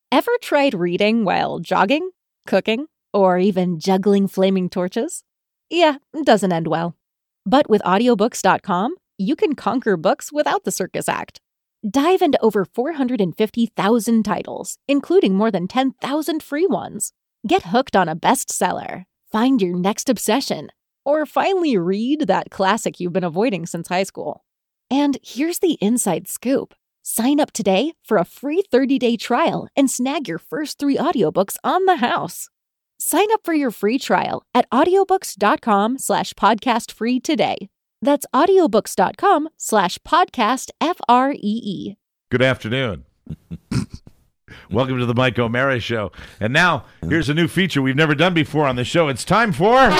Ever tried reading while jogging, cooking, or even juggling flaming torches? Yeah, it doesn't end well. But with audiobooks.com, you can conquer books without the circus act. Dive into over 450,000 titles, including more than 10,000 free ones. Get hooked on a bestseller, find your next obsession, or finally read that classic you've been avoiding since high school. And here's the inside scoop. Sign up today for a free 30-day trial and snag your first 3 audiobooks on the house. Sign up for your free trial at audiobooks.com/podcastfree today. That's audiobooks.com/podcastfree. Good afternoon. Welcome to the Mike O'Mara Show. And now, here's a new feature we've never done before on the show. It's time for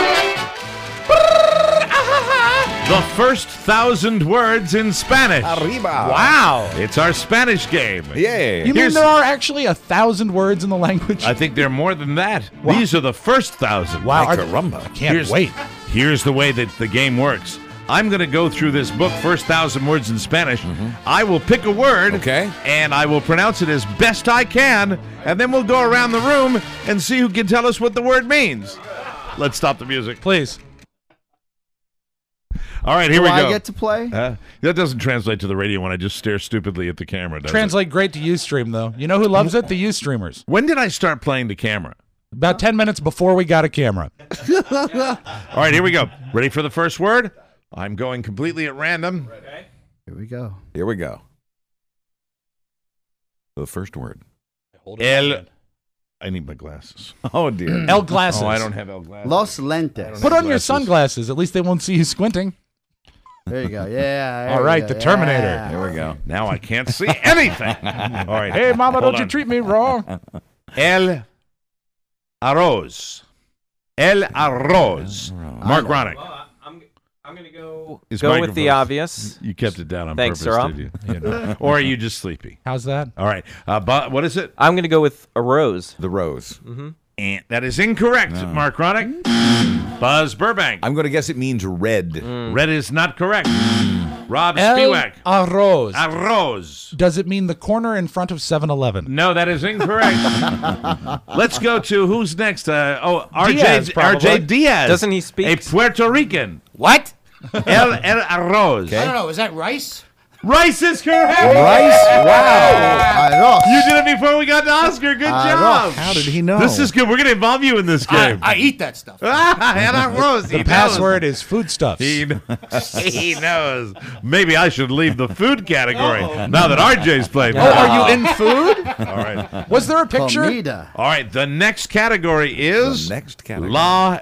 the first 1,000 words in Spanish. Arriba. Wow. It's our Spanish game. Yay. You mean there are actually 1,000 words in the language? I think there are more than that. Wow. These are the first 1,000. Wow. Ay, caramba. I can't wait. Here's the way that the game works. I'm going to go through this book, First 1,000 Words in Spanish. I will pick a word, Okay. and I will pronounce it as best I can, and then we'll go around the room and see who can tell us what the word means. Let's stop the music. Please. All right, here we go. I get to play? That doesn't translate to the radio when I just stare stupidly at the camera, does it? Translate great to Ustream, though. You know who loves it? The Ustreamers. When did I start playing the camera? About 10 minutes before we got a camera. All right, here we go. Ready for the first word? I'm going completely at random. Here we go. Here we go. The first word. I need my glasses. Oh, dear. El glasses. Oh, I don't have El glasses. Los lentes. Put on your sunglasses. At least they won't see you squinting. There you go. Yeah. All right, the Terminator. Yeah. Here we go. Now I can't see anything. All right. Hey, Mama, Hold don't you on. treat me wrong. El arroz. El arroz. Mark Ronick. I'm going to go His with microphone's- the obvious. You kept it down on Thanks, purpose, Rob. did you? Or are you just sleepy? How's that? All right. What is it? I'm going to go with a rose. The rose. And that is incorrect, Mark Ronick. Buzz Burbank. I'm going to guess it means red. Red is not correct. Rob El Spiewak. arroz. Arroz. Does it mean the corner in front of 7-Eleven? No, that is incorrect. Let's go to who's next? Diaz, RJ Diaz. Doesn't he speak? A Puerto Rican. What? El arroz. I I don't know. Is that rice? Rice is correct. Rice? Wow. Arroz. You did it before we got to Oscar. Good job. How did he know? This is good. We're going to involve you in this game. I eat that stuff. El arroz. The password is foodstuffs. He knows. Maybe I should leave the food category now that RJ's played. Oh, are you in food? All right. Was there a picture? Comida. All right. The next category is The next category. La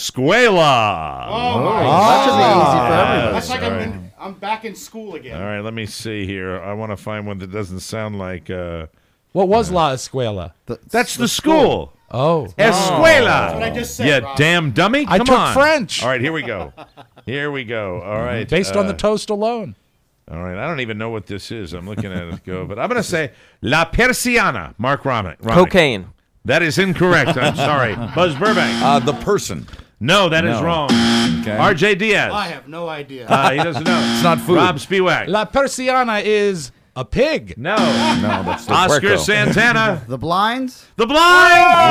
Escuela. That should be easy for everybody. That's like I'm back in school again. All right. Let me see here. I want to find one that doesn't sound like. What was La Escuela? That's the school. Oh. Escuela. That's what I just said, Yeah, Rob. damn dummy. I Come took on. French. All right. Here we go. Here we go. All right. Based on the toast alone. All right. I don't even know what this is. I'm looking at it go, but I'm going to say La Persiana. Mark Ronick. Cocaine. That is incorrect. I'm sorry. Buzz Burbank. The person. No, that is No. wrong. Okay. RJ Diaz. I have no idea. He doesn't know. It's not food. Rob Spiewak. La Persiana is a pig. No. No, that's the Oscar puerco. Santana. The blinds? The blind.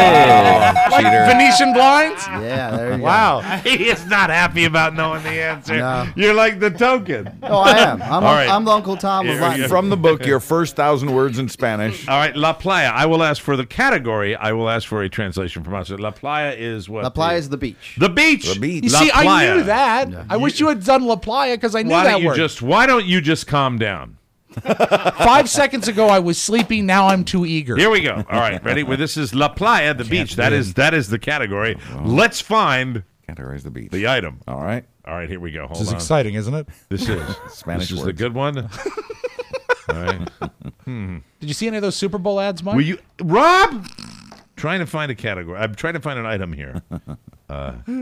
Like Venetian blinds? Yeah, there you go. Wow. He is not happy about knowing the answer. No. You're like the token. Oh, I am. All right. I'm the Uncle Tom of Here, Latin. From the book, your first 1,000 words in Spanish. All right, La Playa. I will ask for the category. I will ask for a translation from us. La Playa is what? La Playa is the beach. The beach. The beach. You La see, I Playa. knew that. I wish you had done La Playa because I knew Why that don't you word. Why don't you just calm down? 5 seconds ago, I was sleepy. Now I'm too eager. Here we go. All right, ready? Well, this is La Playa, the beach. That is the category. Let's find Categorize the beach. the item. All right. All right, here we go. Hold This is on. exciting, isn't it? This is Spanish This is the words. good one. All right. Did you see any of those Super Bowl ads, Mike? Will you, Rob? Trying to find a category. I'm trying to find an item here.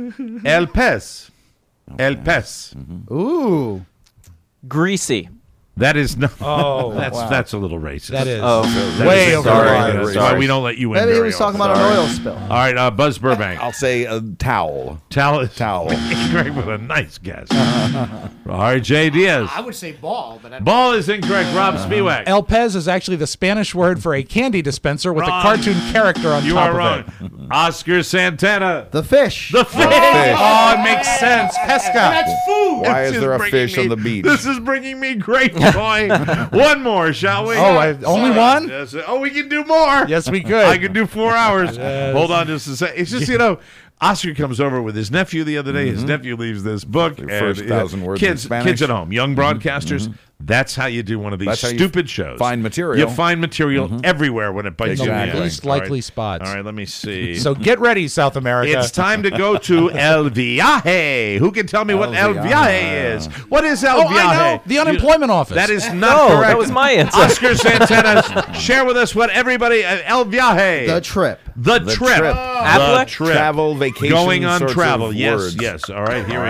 El pez. El pez. Ooh. Greasy. That is not. Oh, that's a little racist. that is That way is over the sorry. line. That's why we don't let you in. Maybe he very was talking often. about an oil spill. All right, Buzz Burbank. I'll say a towel. Towel. Towel. Greg with a nice guess. R.J. Diaz. I would say ball, but Ball is incorrect. Rob Spiewak. El Pez is actually the Spanish word for a candy dispenser with Wrong. a cartoon character on You top are of wrong. it. Oscar Santana. The fish. The fish. Oh, it makes sense. Pesca. that's food. Why This is there a bringing fish me- on the beach? This is bringing me great joy. One more, shall we? Oh, only one? Yes. Oh, we can do more. Yes, we could. I can do 4 hours. Hold on just a second. It's just, Oscar comes over with his nephew the other day. His nephew leaves this book. Your first 1,000 words in Spanish. Kids at home, young broadcasters. That's how you do one of these That's how you stupid shows. find material. You find material everywhere when it bites you in the Exactly. eye. Least All right. likely spots. All right, let me see. So get ready, South America. It's time to go to El Viaje. Who can tell me what El El Viaje Viaje. is? What is El oh, Viaje? I know. The unemployment office. That is not No, correct. that was my answer. Oscar Santana, share with us what everybody El Viaje. The trip. The The trip. trip. The Affleck? trip. Travel, vacation, Going on sorts travel. of Yes, words. yes. All right, here we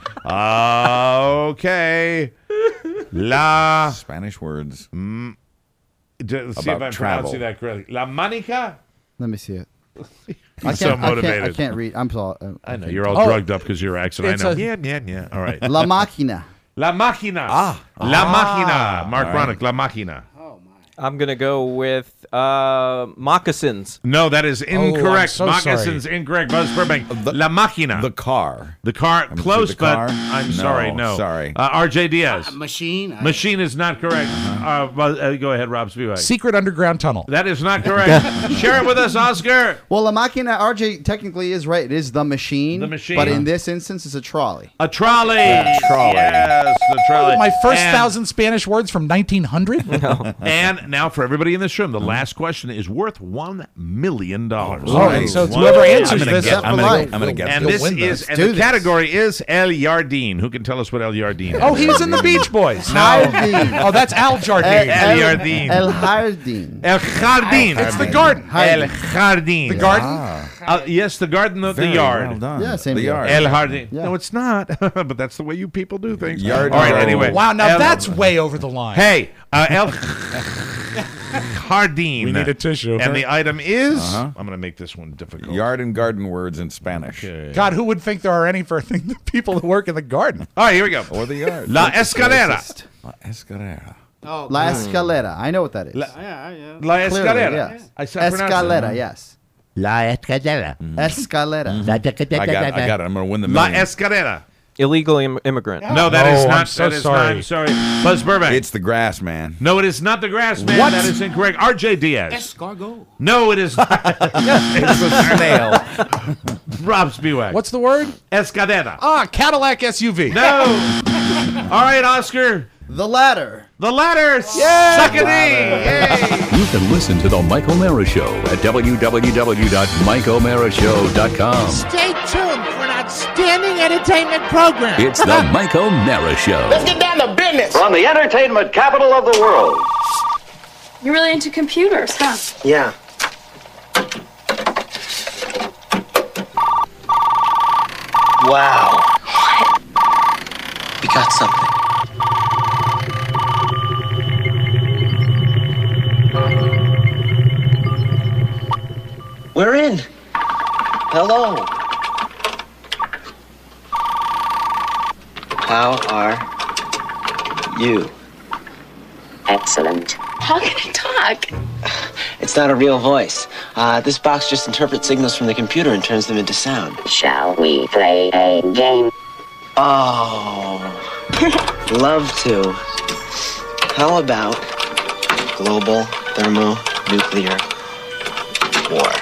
go. Okay. La. Spanish words. See if About I'm travel. pronouncing that correctly. La Manica? Let me see it. He's so motivated. I can't read. I'm sorry. I know you're all drugged up because of your accent. I It's know. a- Yeah. All right. La Máquina. La Máquina. La Máquina. Mark Ronick, La Máquina. I'm going to go with moccasins. No, that is incorrect. so Moccasins, incorrect. Buzz Burbank. La Máquina. The car. The car, gonna close, say the car. but I'm No, sorry, no. sorry. R.J. Diaz. Machine. Machine is not correct. Go ahead, Rob Spiewak. secret underground tunnel. That is not correct. Share it with us, Oscar. Well, La Máquina, RJ technically is right. It is the machine. The machine. But in this instance, it's a trolley. A trolley. trolley. Yes, the trolley. My first And- 1,000 Spanish words from 1900. And now for everybody in this room, the last question is worth $1 million. Oh, Right. and so One- whoever answers I'm gonna this, get. I'm for gonna, life. I'm gonna get. And this. this win is, this. and Do the this. category is El Yardine. Who can tell us what El Yardine is? oh, he was in the Beach Boys. Jardín. Oh, that's Al Jardine. El Jardín. El Jardín. El Jardín. It's the garden. El Jardín. The garden. Yes, the garden of the Very yard. Well done. Yeah, same the deal. yard. El Jardín. Yeah. No, it's not. But that's the way you people do things. Yard All right, garden. anyway. Wow, now El- that's way over the line. Hey, El Jardín. We need a tissue. And the item is, I'm going to make this one difficult. Yard and garden words in Spanish. God, who would think there are any for people who work in the garden? All right, here we go. Or the yard. La Escalera. La Escalera. Oh, La Escalera. I know what that is. yeah. La Clearly, Escalera. yes. I said pronounce it. Escalera, yes. La escalera. Escalera. I got it. I'm going to win the La million. Escalera. Illegal immigrant. No, that is Oh, not. I'm so that is sorry. not. I'm sorry. Buzz Burbank. It's the grass, man. No, it is not the grass man. What? That is incorrect. R.J. Diaz. Escargot. No, it is not. It's a snail. Rob Spiewak. What's the word? Escalera? Ah, Cadillac SUV. No. All right, Oscar. The ladder. The ladder. Suck it in. You can listen to The Mike O'Mara Show at www.mikeomarashow.com. Stay tuned for an outstanding entertainment program. It's The Mike O'Mara Show. Get down to business. From the entertainment capital of the world. You're really into computers, huh? Yeah. Wow. We got something. We're in. Hello. How are you? Excellent. How can I talk? It's not a real voice. This box just interprets signals from the computer and turns them into sound. Shall we play a game? Oh, love to. How about global thermonuclear war?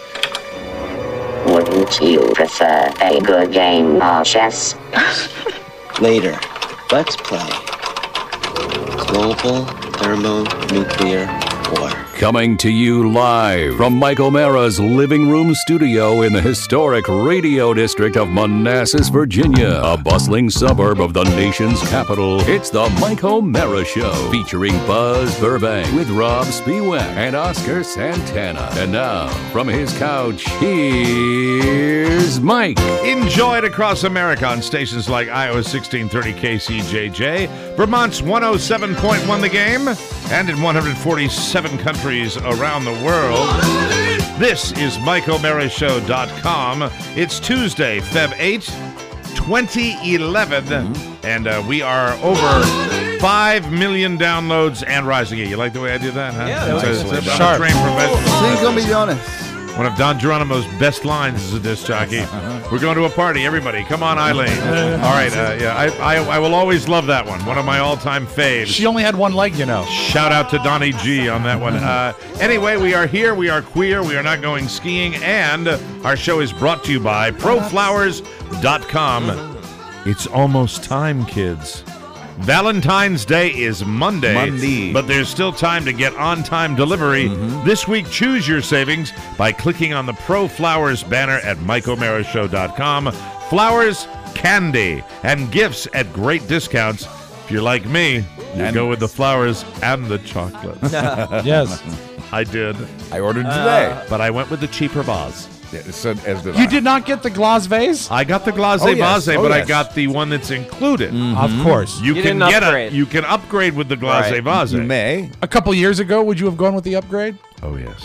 Wouldn't you prefer a good game of chess? Later, let's play global thermonuclear war. Coming to you live from Mike O'Mara's living room studio in the historic Radio District of Manassas, Virginia, a bustling suburb of the nation's capital. It's the Mike O'Mara Show, featuring Buzz Burbank with Rob Spiewak and Oscar Santana. And now, from his couch, here's Mike. Enjoyed across America on stations like Iowa's 1630 KCJJ, Vermont's 107.1 The Game, and in 147 countries around the world. This is MikeO'MaraShow.com. It's Tuesday, Feb 8, 2011, and we are over 5 million downloads and rising. You like the way I did that, huh? Yeah, that was I'm a sharp. trained professional. Cinco millones. One of Don Geronimo's best lines as a disc jockey. We're going to a party, everybody. Come on, Eileen. All right, I will always love that one. One of my all-time faves. She only had one leg, you know. Shout out to Donnie G on that one. Anyway, we are here. We are queer. We are not going skiing. And our show is brought to you by ProFlowers.com. It's almost time, kids. Valentine's Day is Monday, but there's still time to get on-time delivery. This week, choose your savings by clicking on the Pro Flowers banner at MikeO'MaraShow.com. Flowers, candy, and gifts at great discounts. If you're like me, you go with the flowers and the chocolate. Yes. I did. I ordered today. But I went with the cheaper vase. Yeah, so, as did You I. did not get the glace vase? I got the glace yes. vase, Oh, but I yes. got the one that's included. Of course. You can didn't get upgrade. you can upgrade with the glace Right. vase. You may. A couple years ago, would you have gone with the upgrade? Oh yes.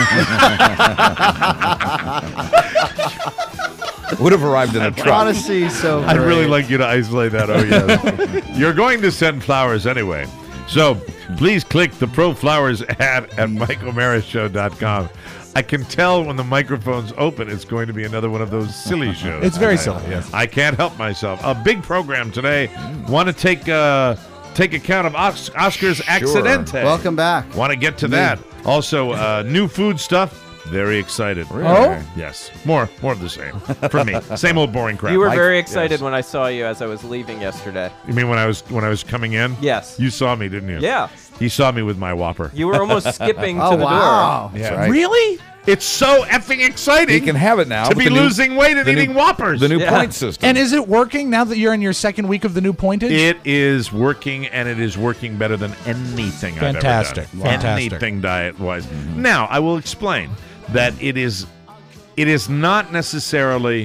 Would have arrived in a truck. Honesty, so I'd really great. like you to isolate that. Oh yes. You're going to send flowers anyway. So please click the Pro Flowers ad at MikeO'MaraShow.com. I can tell when the microphone's open, it's going to be another one of those silly shows. It's very silly, yes. I can't help myself. A big program today. Want to take account of Oscar's Accidente. Welcome back. Want to get to that. Also, new food stuff. Very excited. Oh? Yes. More of the same. For me. Same old boring crap. You were Mike, very excited yes. when I saw you as I was leaving yesterday. You mean when I was coming in? Yes. You saw me, didn't you? Yeah. He saw me with my Whopper. You were almost skipping Oh, to the wow. That's right. Really? It's so effing exciting. He can have it now. to with be the new- losing weight and the new- eating Whoppers. The new Yeah. point system. And is it working now that you're in your second week of the new pointage? It is working, and it is working better than anything Fantastic. I've ever done. Fantastic. Anything diet-wise. Now, I will explain that it is not necessarily,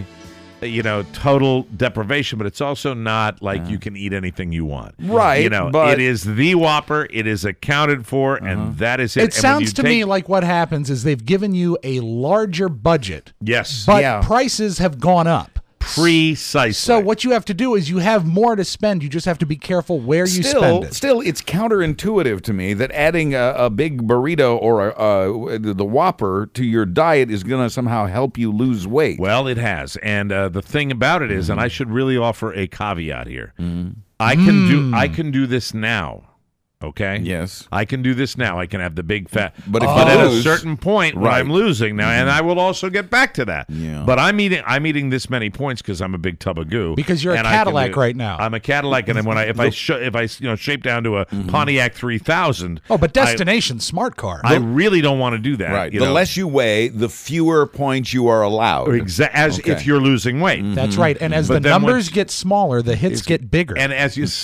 total deprivation, but it's also not like you can eat anything you want. Right, but- it is the Whopper. It is accounted for, and that is it. It And when sounds you to take- me like what happens is they've given you a larger budget, yes, but Yeah. prices have gone up. precisely. So what you have to do is you have more to spend. You just have to be careful where you spend it. Still, it's counterintuitive to me that adding a big burrito or the Whopper to your diet is going to somehow help you lose weight. Well, it has, and the thing about it is, and I should really offer a caveat here. I can do this now. Okay. Yes. I can do this now. I can have the big fat. But if but you at a lose- certain point, when Right. I'm losing now, and I will also get back to that. Yeah. But I'm eating this many points because I'm a big tub of goo. Because you're a and I can Cadillac do- right now. I'm a Cadillac, and then when if I shape down to a Pontiac 3000. Oh, but destination smart car. I really don't want to do that. Right. you The know? less you weigh, the fewer points you are allowed. As Okay. if you're losing weight. That's right. And as But the then numbers once- get smaller, the hits get bigger. And as you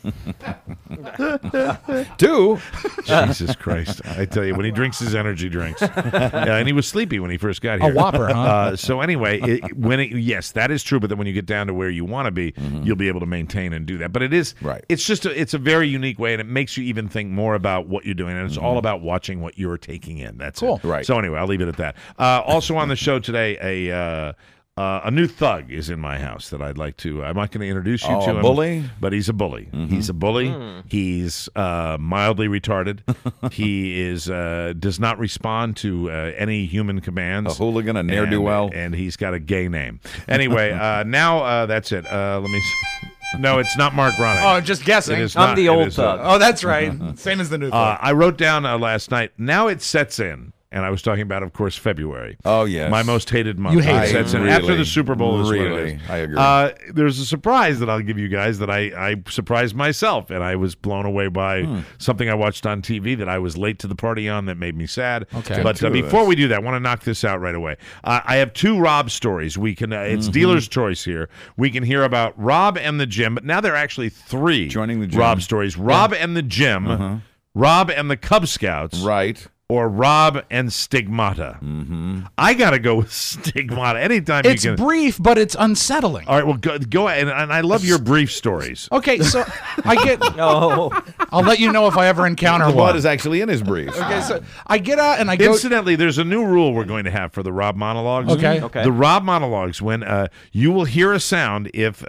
Two. Jesus Christ. I tell you, when he drinks his energy drinks. Yeah, and he was sleepy when he first got here. A Whopper, huh? So anyway, yes, that is true, but then when you get down to where you want to be, you'll be able to maintain and do that. But it is, Right. it's just, it's a very unique way, and it makes you even think more about what you're doing, and it's all about watching what you're taking in. That's Cool. it. Right. So anyway, I'll leave it at that. Also on the show today, a new thug is in my house that I'd like to. I'm not going to introduce you to a him. bully? But he's a bully. He's a bully. He's mildly retarded. He is does not respond to any human commands. A hooligan, a ne'er-do-well. And he's got a gay name. Anyway, now that's it. Let me. No, it's not Mark Ronning. Oh, just guessing. It is I'm not. the It old is, thug. Oh, that's right. Same as the new thing. I wrote down last night. Now it sets in And I was talking about, of course, February. Oh, yes. My most hated month. You hate it. Really, after the Super Bowl is what it is. I agree. There's a surprise that I'll give you guys that I surprised myself, and I was blown away by something I watched on TV that I was late to the party on that made me sad. Okay. But before we do that, I want to knock this out right away. I have 2 Rob stories. We can it's dealer's choice here. We can hear about Rob and the gym, but now there are actually 3 joining the gym. Rob stories. Rob and the gym, Rob and the Cub Scouts. Right. Or Rob and Stigmata. I got to go with Stigmata anytime It's you can. brief, but it's unsettling. All right, well, go ahead. And I love your brief stories. Okay, so I get... No. I'll let you know if I ever encounter The blood one. is actually in his brief. Okay, so I get out and I go... Incidentally, there's a new rule we're going to have for the Rob monologues. Okay. The Rob monologues, when you will hear a sound if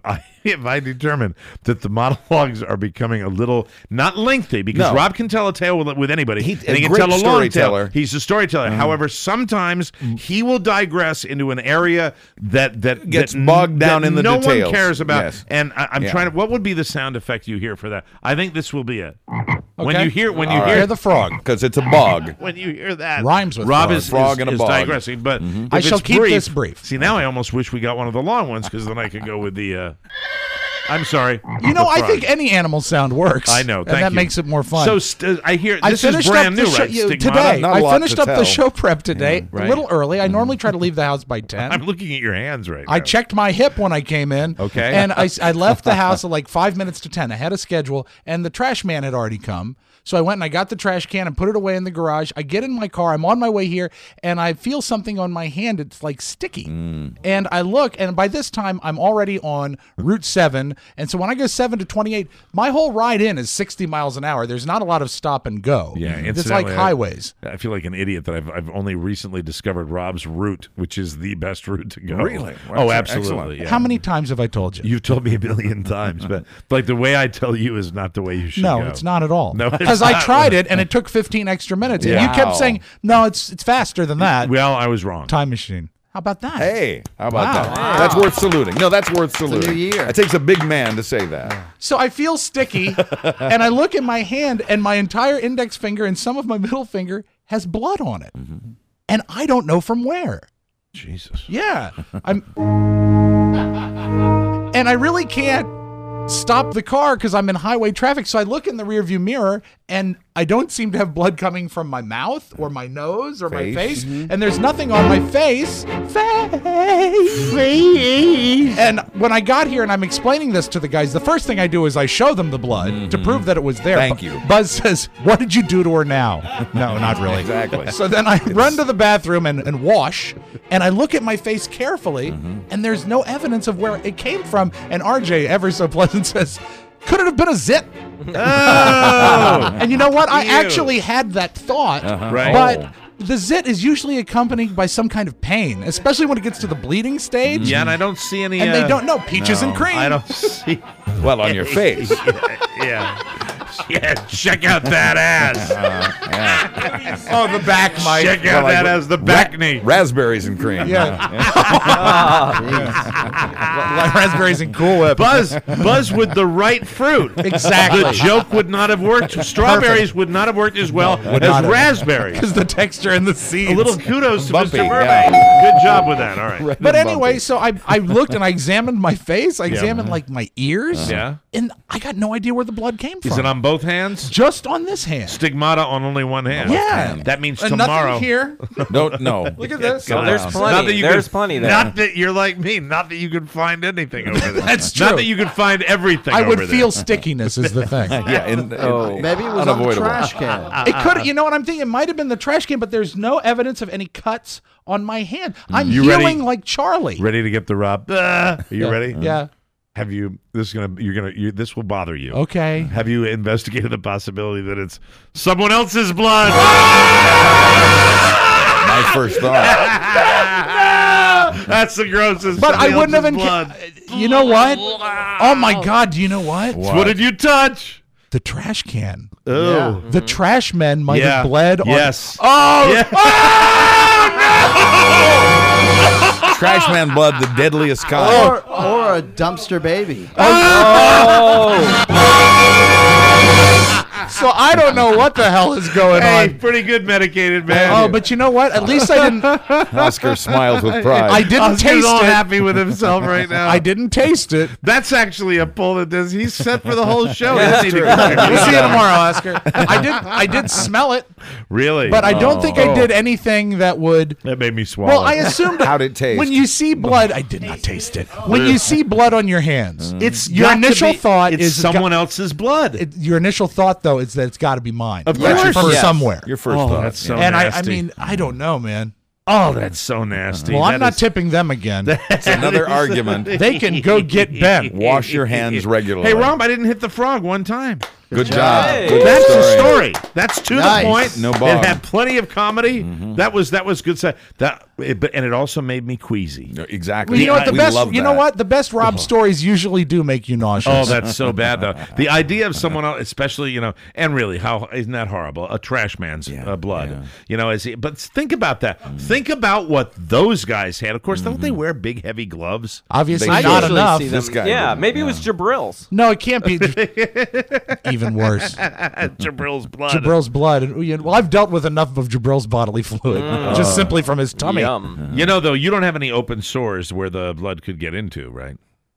I determine that the monologues are becoming a little not lengthy, because Rob can tell a tale with anybody. He can tell a long tale. He's a storyteller. However, sometimes he will digress into an area that gets bogged down in the details. No one cares about. Yes. And I'm trying to. What would be the sound effect you hear for that? I think this will be it. When Okay. you hear the frog, because it's a bog. When you hear that, rhymes with Rob frog and a is bog. digressing. But I if shall it's keep brief, this brief. See, now I almost wish we got one of the long ones, because then I could go with the. I'm sorry. You know, the I frog. think any animal sound works. I know. and Thank that you. makes it more fun. So I hear I this is finished brand up new, the show, right? Stigmata? today. Not a I lot finished to up the tell. show prep today right. a little early. I normally try to leave the house by 10. I'm looking at your hands right now. I checked my hip when I came in. Okay. And I left the house at like 5 minutes to 10 ahead of schedule, and the trash man had already come. So I went and I got the trash can and put it away in the garage. I get in my car. I'm on my way here, and I feel something on my hand. It's like sticky. And I look, and by this time, I'm already on Route 7. And so when I go 7 to 28, my whole ride in is 60 miles an hour. There's not a lot of stop and go. Yeah, it's like incidentally, highways. I feel like an idiot that I've only recently discovered Rob's route, which is the best route to go. Really? Oh, Excellent. absolutely. Yeah. How many times have I told you? You've told me a million times, but like the way I tell you is not the way you should go. No, it's not at all. No, it's because I not. tried it and it took 15 extra minutes. And you kept saying, no, it's faster than that. Well, I was wrong. Time machine. How about that? Hey, how about Wow. that? That's worth saluting. No, that's worth saluting. new year. It takes a big man to say that. So I feel sticky, and I look at my hand, and my entire index finger and some of my middle finger has blood on it. And I don't know from where. Jesus. Yeah. And I really can't stop the car because I'm in highway traffic. So I look in the rearview mirror, and I don't seem to have blood coming from my mouth or my nose or my face. And there's nothing on my face. And when I got here and I'm explaining this to the guys, the first thing I do is I show them the blood to prove that it was there. Thank you. Buzz says, "What did you do to her now?" No, not really. Exactly. So then I run to the bathroom and wash, and I look at my face carefully, and there's no evidence of where it came from. And RJ, ever so pleasant, says, "Could it have been a zit?" Oh! And you know what? I Ew. actually had that thought, Right. but the zit is usually accompanied by some kind of pain, especially when it gets to the bleeding stage. Yeah, and I don't see any. And they don't know peaches and no, cream. I don't see. Well, on your face. Yeah. Yeah, check out that ass. Oh, the back, Mike. Check out Well, that like as the back knee. Raspberries and cream. Yeah. Like raspberries and Cool Whip. Buzz with the right fruit. Exactly. The joke would not have worked. Strawberries would not have worked as well not as have. raspberries. Because the texture and the seeds. A little kudos to Bumpy, Mr. yeah. Burbank. Good job with that. All right. But anyway, so I looked and I examined my face. I examined like my ears. Yeah. And I got no idea where the blood came from. Is it on both hands? Just on this hand. Stigmata on only one hand. Yeah. That means And tomorrow. nothing here. No. Look at this. So there's Not plenty. that you There's could- plenty there. Not that you're like me. Not that you could find anything over there. That's Not true. that you could find everything I would over feel there. stickiness is the thing. Yeah, Maybe it was on the unavoidable. trash can. It could, you know what I'm thinking? It might have been the trash can, but there's no evidence of any cuts on my hand. I'm You healing ready? like Charlie. Ready to get the Rob? Are you ready? Yeah. Have you? This is this will bother you. Okay. Have you investigated the possibility that it's someone else's blood? My first thought. That's the grossest. But I Somebody wouldn't have else's been. blood. You know what? Oh my God! Do you know what? What did you touch? The trash can. Oh. The trash men might Yeah. have bled. Yes. Oh. Yeah. Trash man blood, the deadliest kind. Or a dumpster baby. So I don't know what the hell is going Hey, on. pretty good medicated man. Oh, but you know what? At least I didn't. Oscar smiles with pride. I didn't Oscar's taste all it. happy with himself right now. I didn't taste it. That's actually a pull that does. He's set for the whole show. Yeah, isn't he? We'll see you tomorrow, Oscar. I did smell it, Really? but I don't think I did anything that would. That made me swallow. Well, I assumed. How'd it taste? When you see blood, I did not taste it. When you see blood on your hands, it's your got to initial be- thought it's is someone else's blood. Your initial thought, though, is that it's got to be mine. Of Yes, course. from yes. somewhere. Your first Oh, thought. that's so And I nasty. mean, I don't know, man. Oh, that's so nasty. Well, I'm That not is- tipping them again. It's another argument. They can go get Ben. Wash your hands regularly. Hey, Rob, I didn't hit the frog one time. Good job. Hey. Good That's the story. That's to Nice. the point. No It bog. had plenty of comedy. That was good stuff. And it also made me queasy. Exactly. Well, you know what? The We best. love You know that. what? The best Rob stories usually do make you nauseous. Oh, that's so bad though. The idea of someone else, especially and really, how isn't that horrible? A trash man's blood, But think about that. Think about what those guys had. Of course, don't they wear big, heavy gloves? obviously They not should. enough. See them. This guy Yeah, didn't. maybe it was Jabril's. No, it can't be. Even worse. Jabril's blood. Jabril's blood. And, well, I've dealt with enough of Jabril's bodily fluid, just simply from his tummy. Yum. Though, you don't have any open sores where the blood could get into, right?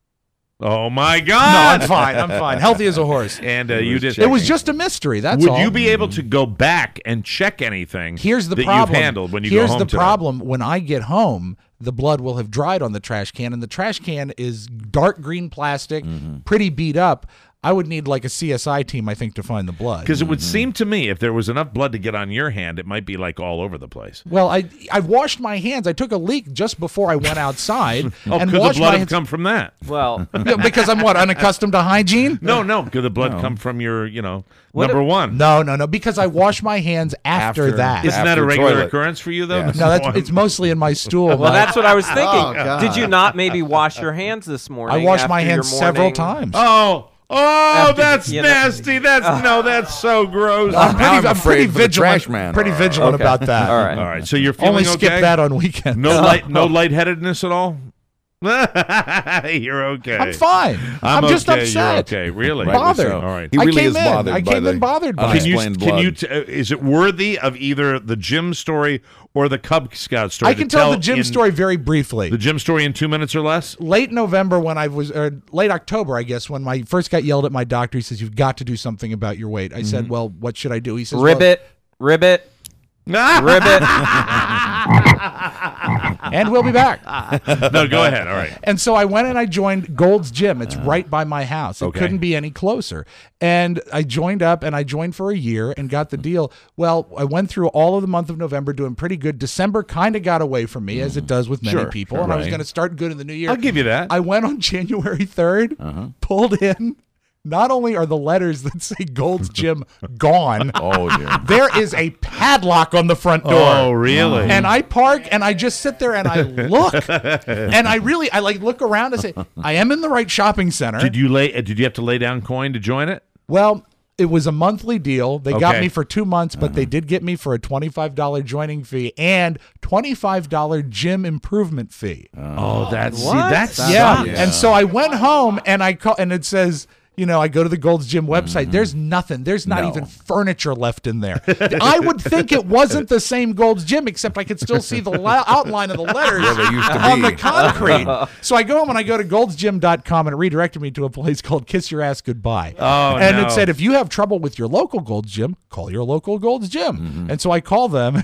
Oh my God! No, I'm fine. I'm fine. Healthy as a horse. And you did. It was just a mystery. That's Would all. you be able to go back and check anything? Here's the that problem. you've handled when you Here's go home the today? problem. When I get home, the blood will have dried on the trash can, and the trash can is dark green plastic, pretty beat up. I would need like a CSI team, I think, to find the blood. Because it would seem to me if there was enough blood to get on your hand, it might be like all over the place. Well, I washed my hands. I took a leak just before I went outside and could the washed blood my have hands. come from that? Well, Yeah, because I'm what, unaccustomed to hygiene? No. Could the blood come from your, number one? No. Because I wash my hands after that. Isn't that After a regular toilet. occurrence for you, though? Yes. No, it's mostly in my stool. well, Mike. that's what I was thinking. Oh, God. Did you not maybe wash your hands this morning? I washed my after your hands several morning? times. Oh, After- that's you know- nasty. That's so gross. I'm now I'm pretty afraid for the vigilant. trash man. Pretty vigilant Okay. about that. All right. All right, so you're feeling Only okay? skip that on weekends. No lightheadedness at all? You're okay. I'm fine. I'm just okay, upset. You're okay, really? Rightly Bothered. so. All right. He I really came is in. bothered. I by came the in bothered by it. unexplained blood. Is it worthy of either the Jim story or the Cub Scout story? I can to tell the Jim in- story very briefly. The Jim story in 2 minutes or less? Late November when I was, or late October, I guess, when I first got yelled at my doctor, he says, "You've got to do something about your weight." I said, "Well, what should I do?" He says, Ribbit. Ribbit. Ribbit. and we'll be back. No, go ahead. All right. And so I went and I joined Gold's Gym. It's right by my house. It Okay. couldn't be any closer. And I joined up and I joined for a year and got the deal. Well, I went through all of the month of November doing pretty good. December kind of got away from me, as it does with many Sure, people. sure, And I was right. going to start good in the new year. I'll give you that. I went on January 3rd, pulled in. Not only are the letters that say Gold's Gym gone, Oh, dear. there is a padlock on the front door. Oh, really? And I park and I just sit there and I look. And I look around and say, I am in the right shopping center. Did you have to lay down coin to join it? Well, it was a monthly deal. They got Okay. me for 2 months, but they did get me for a $25 joining fee and $25 gym improvement fee. Oh, that's Yeah. And so I went home and I call and it says, I go to the Gold's Gym website. There's nothing. There's not even furniture left in there. I would think it wasn't the same Gold's Gym, except I could still see the outline of the letters Where they used to on be. the concrete. So I go home and I go to goldsgym.com and it redirected me to a place called Kiss Your Ass Goodbye. Oh, and no. it said, if you have trouble with your local Gold's Gym, call your local Gold's Gym. And so I call them.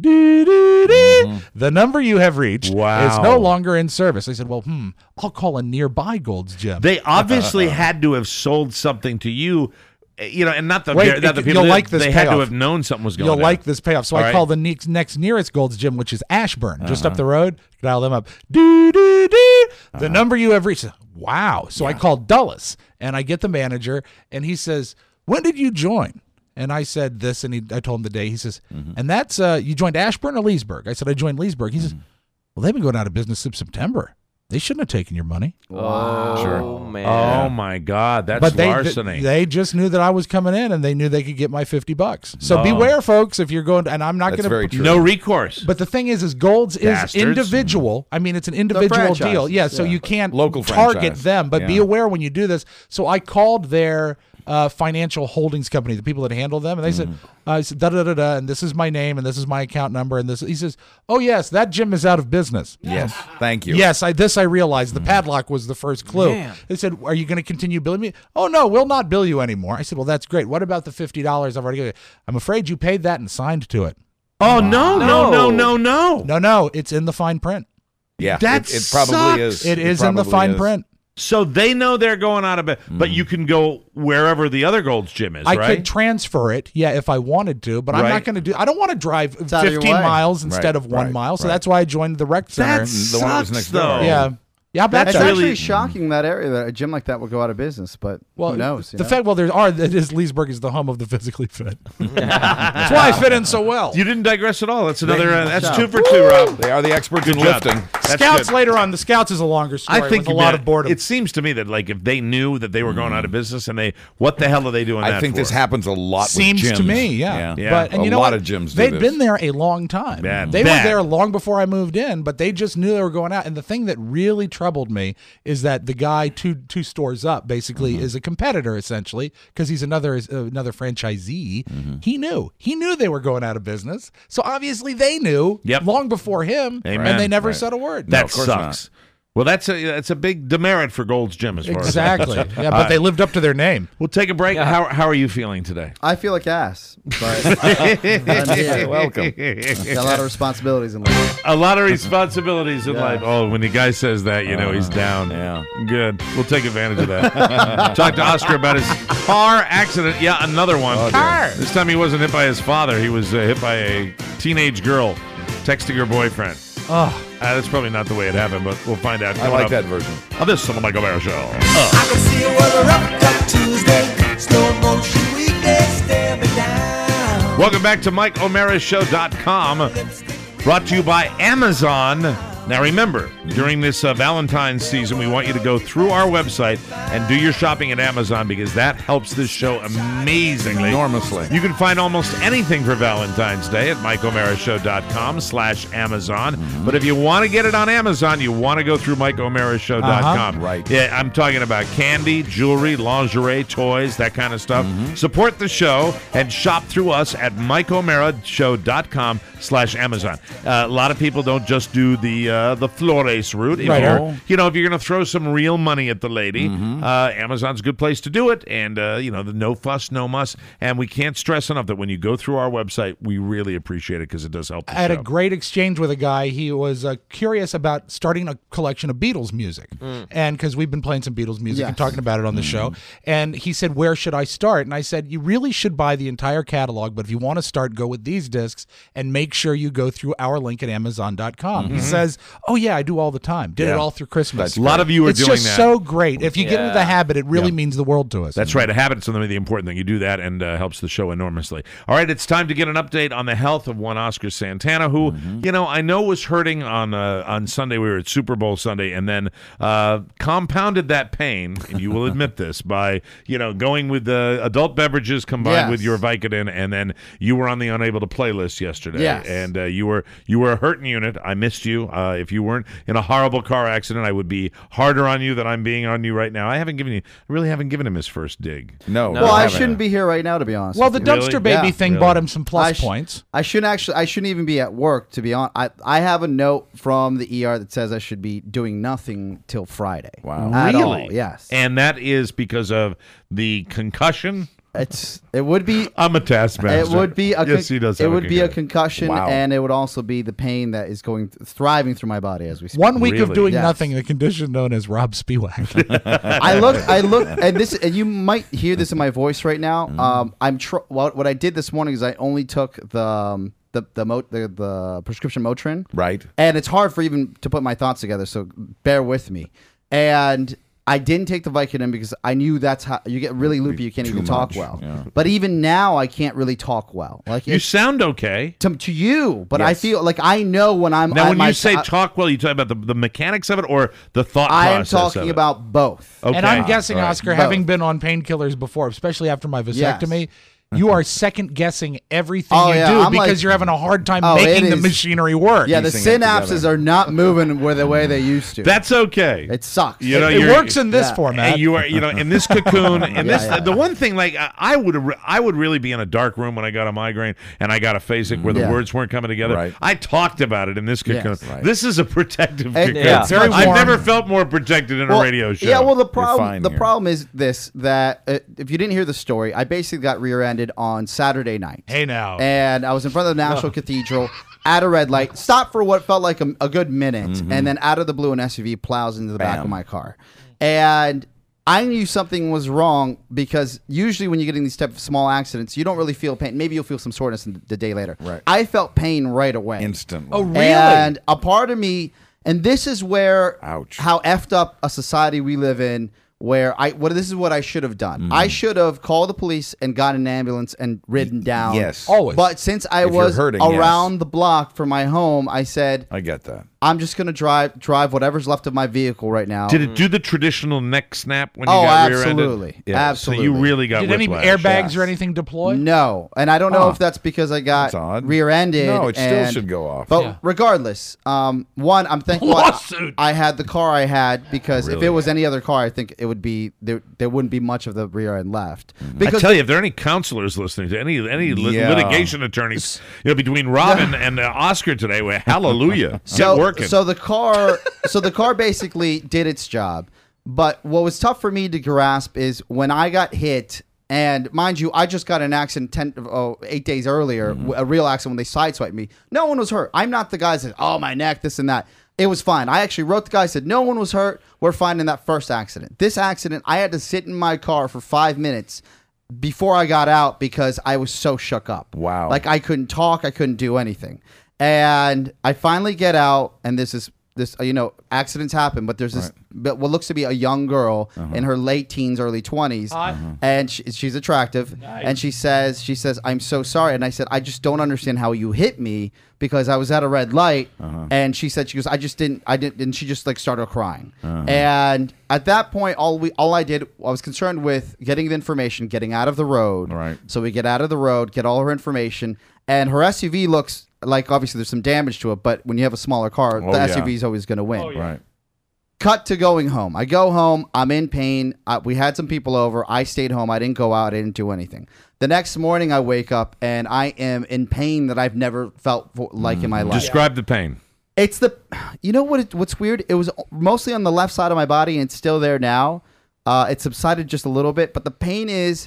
The number you have reached Wow. is no longer in service. I said, well, I'll call a nearby Gold's Gym. They obviously had to have sold something to you, and not the, Wait, not the you'll people. like this they had to payoff. have known something was going You'll on. like this payoff. So All I right. call the next nearest Gold's Gym, which is Ashburn, just up the road. Dial them up. The number you have reached. Wow. So I called Dulles, and I get the manager, and he says, when did you join? And I said this, and I told him the day. He says, and that's, you joined Ashburn or Leesburg? I said, I joined Leesburg. He says, well, they've been going out of business since September. They shouldn't have taken your money. Oh, man. Oh my God, that's But larceny. they just knew that I was coming in, and they knew they could get my $50. So beware, folks, if you're going to, and I'm not That's going very to. true. no recourse. But the thing is Gold's is Bastards. individual. I mean, it's an individual franchises, deal. Yeah, so yeah. you can't Local target franchise. them, but be Yeah. aware when you do this. So I called their financial holdings company, the people that handle them, and they said, I said, da-da-da-da, and this is my name, and this is my account number, and this. He says, oh, yes, that gym is out of business. Yes, thank you. Yes, I realized. The padlock was the first clue. Man. They said, are you going to continue billing me? Oh, no, we'll not bill you anymore. I said, well, that's great. What about the $50 I've already given you? I'm afraid you paid that and signed to it. Oh, no. No, it's in the fine print. Yeah, That it probably sucks. is. It is in the probably fine is. print. So they know they're going out of it, but you can go wherever the other Gold's Gym is, I right? could transfer it, if I wanted to, but I'm Right. not going to do. I don't want to drive out of your 15 way. miles instead of 1 right, mile, so right. that's why I joined the rec center. That The one that was sucks, next door. though. Yeah. How about It's that? actually shocking in that area that a gym like that would go out of business, but who knows? you know? Leesburg is the home of the physically fit. That's why I fit in so well. You didn't digress at all. That's another. That's 2 for 2, Rob. They are the experts in Good job. lifting. That's Scouts good. later on. The Scouts is a longer story I think with a lot of boredom. It seems to me that like if they knew that they were going out of business and what the hell are they doing that I think for? this happens a lot Seems with gyms. to me, yeah. Yeah. But and a you know lot what? of gyms do They'd this. been there a long time. Yeah, they bad. were there long before I moved in, but they just knew they were going out. And the thing that really troubled me is that the guy two stores up basically is a competitor essentially because he's another franchisee. He knew they were going out of business, so obviously they knew long before him, Amen. and they never said a word. That of course sucks. Well, that's a big demerit for Gold's Gym as far Exactly. as Yeah, but they lived up to their name. We'll take a break. How are you feeling today? I feel like ass, but I'm here. Welcome. Got a lot of responsibilities in life. A lot of responsibilities in life. Oh, when the guy says that, you know he's down. Yeah. Good. We'll take advantage of that. Talk to Oscar about his car accident. Yeah, another one. This time he wasn't hit by his father. He was hit by a teenage girl texting her boyfriend. That's probably not the way it happened, but we'll find out. I like that version. Of this on the Michael Mara Show. I can see weather up on Tuesday. Slow motion weekdays, stare me down. Welcome back to MikeO'MaraShow.com. Brought to you by Amazon. Now remember, during this Valentine's season, we want you to go through our website and do your shopping at Amazon because that helps this show amazingly. Enormously. You can find almost anything for Valentine's Day at MikeO'MaraShow.com/Amazon. But if you want to get it on Amazon, you want to go through MikeO'MaraShow.com. Right. Yeah, I'm talking about candy, jewelry, lingerie, toys, that kind of stuff. Support the show and shop through us at MikeO'MaraShow.com/Amazon. A lot of people don't just do the Flores route. If you're going to throw some real money at the lady, Amazon's a good place to do it. And, the no fuss, no muss. And we can't stress enough that when you go through our website, we really appreciate it because it does help the I had show. a great exchange with a guy. He was curious about starting a collection of Beatles music. And because we've been playing some Beatles music and talking about it on the show. And he said, where should I start? And I said, you really should buy the entire catalog. But if you want to start, go with these discs and make sure you go through our link at Amazon.com. He says, oh, yeah, I do all the time. Did it all through Christmas. A lot of you are it's doing just that. so great. If you get into the habit, it really means the world to us. That's right. A habit's the important thing. You do that and helps the show enormously. All right, it's time to get an update on the health of one Oscar Santana, who, I know was hurting on Sunday. We were at Super Bowl Sunday, and then compounded that pain, and you will admit this, by, going with the adult beverages combined with your Vicodin, and then you were on the Unable to Play list yesterday. Yes. And you were a hurting unit. I missed you. If you weren't in a horrible car accident, I would be harder on you than I'm being on you right now. I really haven't given him his first dig. No. Well, I shouldn't be here right now, to be honest. Well, the with you. dumpster baby thing bought him some plus points. I shouldn't even be at work, to be honest. I have a note from the ER that says I should be doing nothing till Friday. Wow. At Really? all, yes. And that is because of the concussion? It would be. I'm a taskmaster. It would be a. Yes, he does. It would be a concussion, Wow. and it would also be the pain that is thriving through my body as we speak. 1 week of Really? doing Yes. nothing, the condition known as Rob Spiewak. I look, and you might hear this in my voice right now. What I did this morning is I only took the prescription Motrin, Right. and it's hard for even to put my thoughts together. So bear with me. And I didn't take the Vicodin because I knew that's how you get really loopy. You can't even talk much, well. yeah. But even now, I can't really talk well. Like You sound okay. to you, but I Yes. feel like I know when I'm. Now, at when my you say I- talk well, you talk about the mechanics of it or the thought I am process of talking it? about both. Okay. And I'm guessing, All right. Oscar, having been on painkillers before, especially after my vasectomy, you are second guessing everything Oh, you yeah, do I'm because like- you're having a hard time Oh, making it the is. machinery work. Yeah, the Piecing it synapses together. are not moving the way they used to. That's okay. It sucks. You know, It works in this Yeah. format. And you are, in this cocoon, in this. yeah. The one thing, like I would really be in a dark room when I got a migraine and I got a phasic where the Yeah. words weren't coming together. Right. I talked about it in this cocoon. Yes. Right. This is a protective And cocoon. it's very I've warm. never felt more protected in a radio show. Yeah, well, the fine here. problem is this: that if you didn't hear the story, I basically got rear-ended on Saturday night. Hey, now. And I was in front of the National Cathedral at a red light, stopped for what felt like a good minute, and then out of the blue, an SUV plows into the back of Bam. my car. And I knew something was wrong because usually when you get in these type of small accidents, you don't really feel pain. Maybe you'll feel some soreness the day later. Right. I felt pain right away. Instantly. Oh, really? And a part of me, and this is where Ouch. how effed up a society we live in, where this is what I should have done. I should have called the police and got an ambulance and ridden down. Yes. Always. But since I If you're was hurting, around the block from my home, I said, I get that. I'm just going to drive whatever's left of my vehicle right now. Did it do the traditional neck snap when you Oh, got rear-ended? absolutely. Yeah. Absolutely. So you really got Did any whiplash. airbags Yes. or anything deploy? No, and I don't know Huh. if that's because I got That's odd. rear-ended. No, it still and- should go off. But Yeah. regardless, one, I'm thankful Lawsuit. I had the car I had because if Really? it was any other car, I think it would be there wouldn't be much of the rear end left. I Because tell you, if there are any counselors listening to any Yeah. litigation attorneys, between Robin and Oscar today, well, hallelujah, so get working. so the car basically did its job. But what was tough for me to grasp is when I got hit. And mind you, I just got an accident 8 days earlier, a real accident when they sideswiped me. No one was hurt. I'm not the guy that says, oh, my neck, this and that. It was fine. I actually wrote the guy, said, no one was hurt. We're fine in that first accident. This accident, I had to sit in my car for 5 minutes before I got out because I was so shook up. Wow. Like I couldn't talk. I couldn't do anything. And I finally get out, and this accidents happen, but there's this but what looks to be a young girl in her late teens, early 20s, and she's attractive, and she says, I'm so sorry, and I said, I just don't understand how you hit me because I was at a red light, and she goes, I didn't, and she just like started crying, and at that point, I was concerned with getting the information, getting out of the road, Right. So we get out of the road, get all her information, and her SUV looks like obviously there's some damage to it, but when you have a smaller car, the SUV is always going to win. Right. Cut to going home. I go home. I'm in pain. We had some people over. I stayed home. I didn't go out. I didn't do anything. The next morning, I wake up and I am in pain that I've never felt like in my life. Describe the pain. It's you know what's weird? It was mostly on the left side of my body, and it's still there now. It subsided just a little bit, but the pain is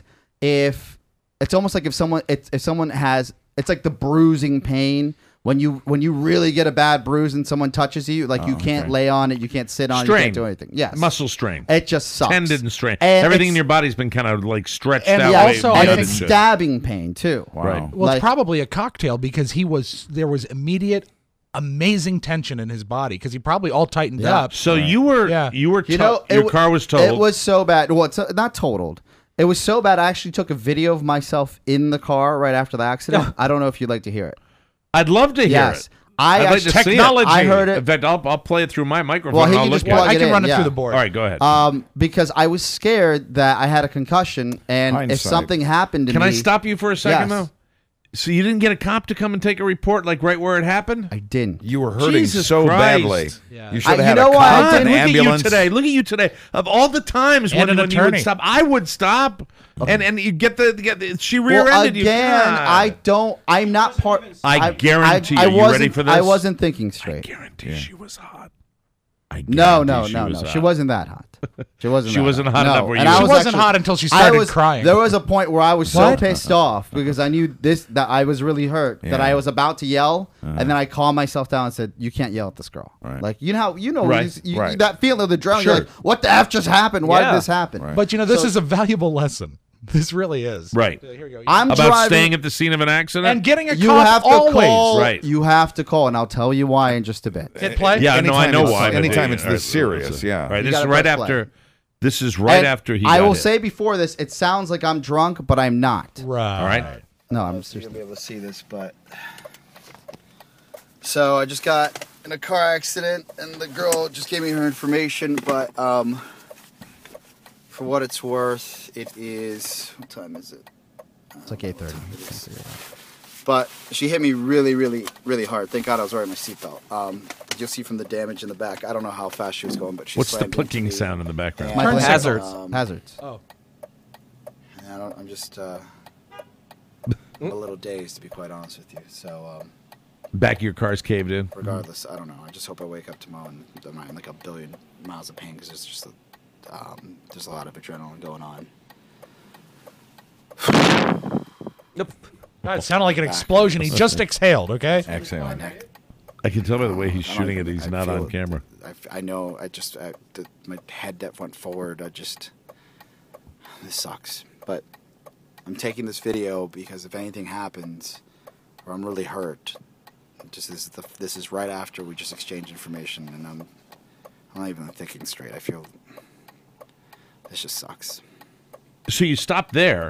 it's almost like if someone has. It's like the bruising pain when you really get a bad bruise and someone touches you, like you can't lay on it, you can't sit on it, you Strain. can't do anything. Yes, Muscle strain. It just sucks. Tendon strain. And Everything it's- in your body's been kind of like stretched And out. yeah, way also, blood I and and it's shit. stabbing pain too. Wow. Right. Well, Like- it's probably a cocktail because there was immediate, amazing tension in his body because he probably all tightened Yeah. up. So you were your car was totaled. It was so bad. Well, it's not totaled. It was so bad. I actually took a video of myself in the car right after the accident. I don't know if you'd like to hear it. I'd love to hear Yes. it. I'd like to see it. technology. I heard it. In fact, I'll play it through my microphone. Well, he and I'll can look just at plug it. I can run it yeah. through the board. All right, go ahead. Because I was scared that I had a concussion, and if Hindsight. something happened to Can me, I stop you for a second, Yes. though? So you didn't get a cop to come and take a report like right where it happened? I didn't. You were hurting Jesus so Christ. badly. Yeah. You should have you had know a what? cop, I an did. Look ambulance. at you today. Look at you today. Of all the times And when an you would attorney. stop, I would stop. And you get she Well, rear-ended you. again, God. I'm not part. I guarantee you. You wasn't, ready for this? I wasn't thinking straight. guarantee she was hot. No. was She wasn't that hot. She wasn't. She that wasn't hot hot no. enough where And you- I She was wasn't actually- hot until she I started was- crying. There was a point where I was so What? pissed off because I knew that I was really hurt that Yeah. I was about to yell, and then I calmed myself down and said, "You can't yell at this girl." Right. Like you know how Right. Right. that feeling of the drowning. Sure. You're like, what the f just happened? Why Yeah. did this happen? Right. But this So- is a valuable lesson. This really is. Right. Here you go. I'm About driving. staying at the scene of an accident? And getting a You cop have to always. call. Right. You have to call, and I'll tell you why in just a bit. Hit play. Yeah, no, I Anytime know it's- why. but anytime yeah, it's all this serious, yeah. Right. You This is gotta right press play. after. This is right And after he. I got will hit. say before this, it sounds like I'm drunk, but I'm not. Right. All right. No, I'm seriously be able to see this, but so I just got in a car accident, and the girl just gave me her information. But for what it's worth, it is what time is it? It's like 8:30. But she hit me really, really, really hard. Thank God I was wearing my seatbelt. You'll see from the damage in the back. I don't know how fast she was going, but she What's the slammed into clicking me. sound in the background? Hazards. Hazards. Oh. I'm just a little dazed, to be quite honest with you. So, Back of your car's caved in? regardless, I don't know. I just hope I wake up tomorrow and I'm not in like a billion miles of pain because there's just there's a lot of adrenaline going on. Nope. God, it sounded like an explosion. He just exhaled, okay? Exhaling. I can tell by the way he's shooting it. He's not on camera. I know. My head that went forward. This sucks. But I'm taking this video because if anything happens, or I'm really hurt, this is right after we just exchanged information, and I'm not even thinking straight. I feel this just sucks. So you stop there.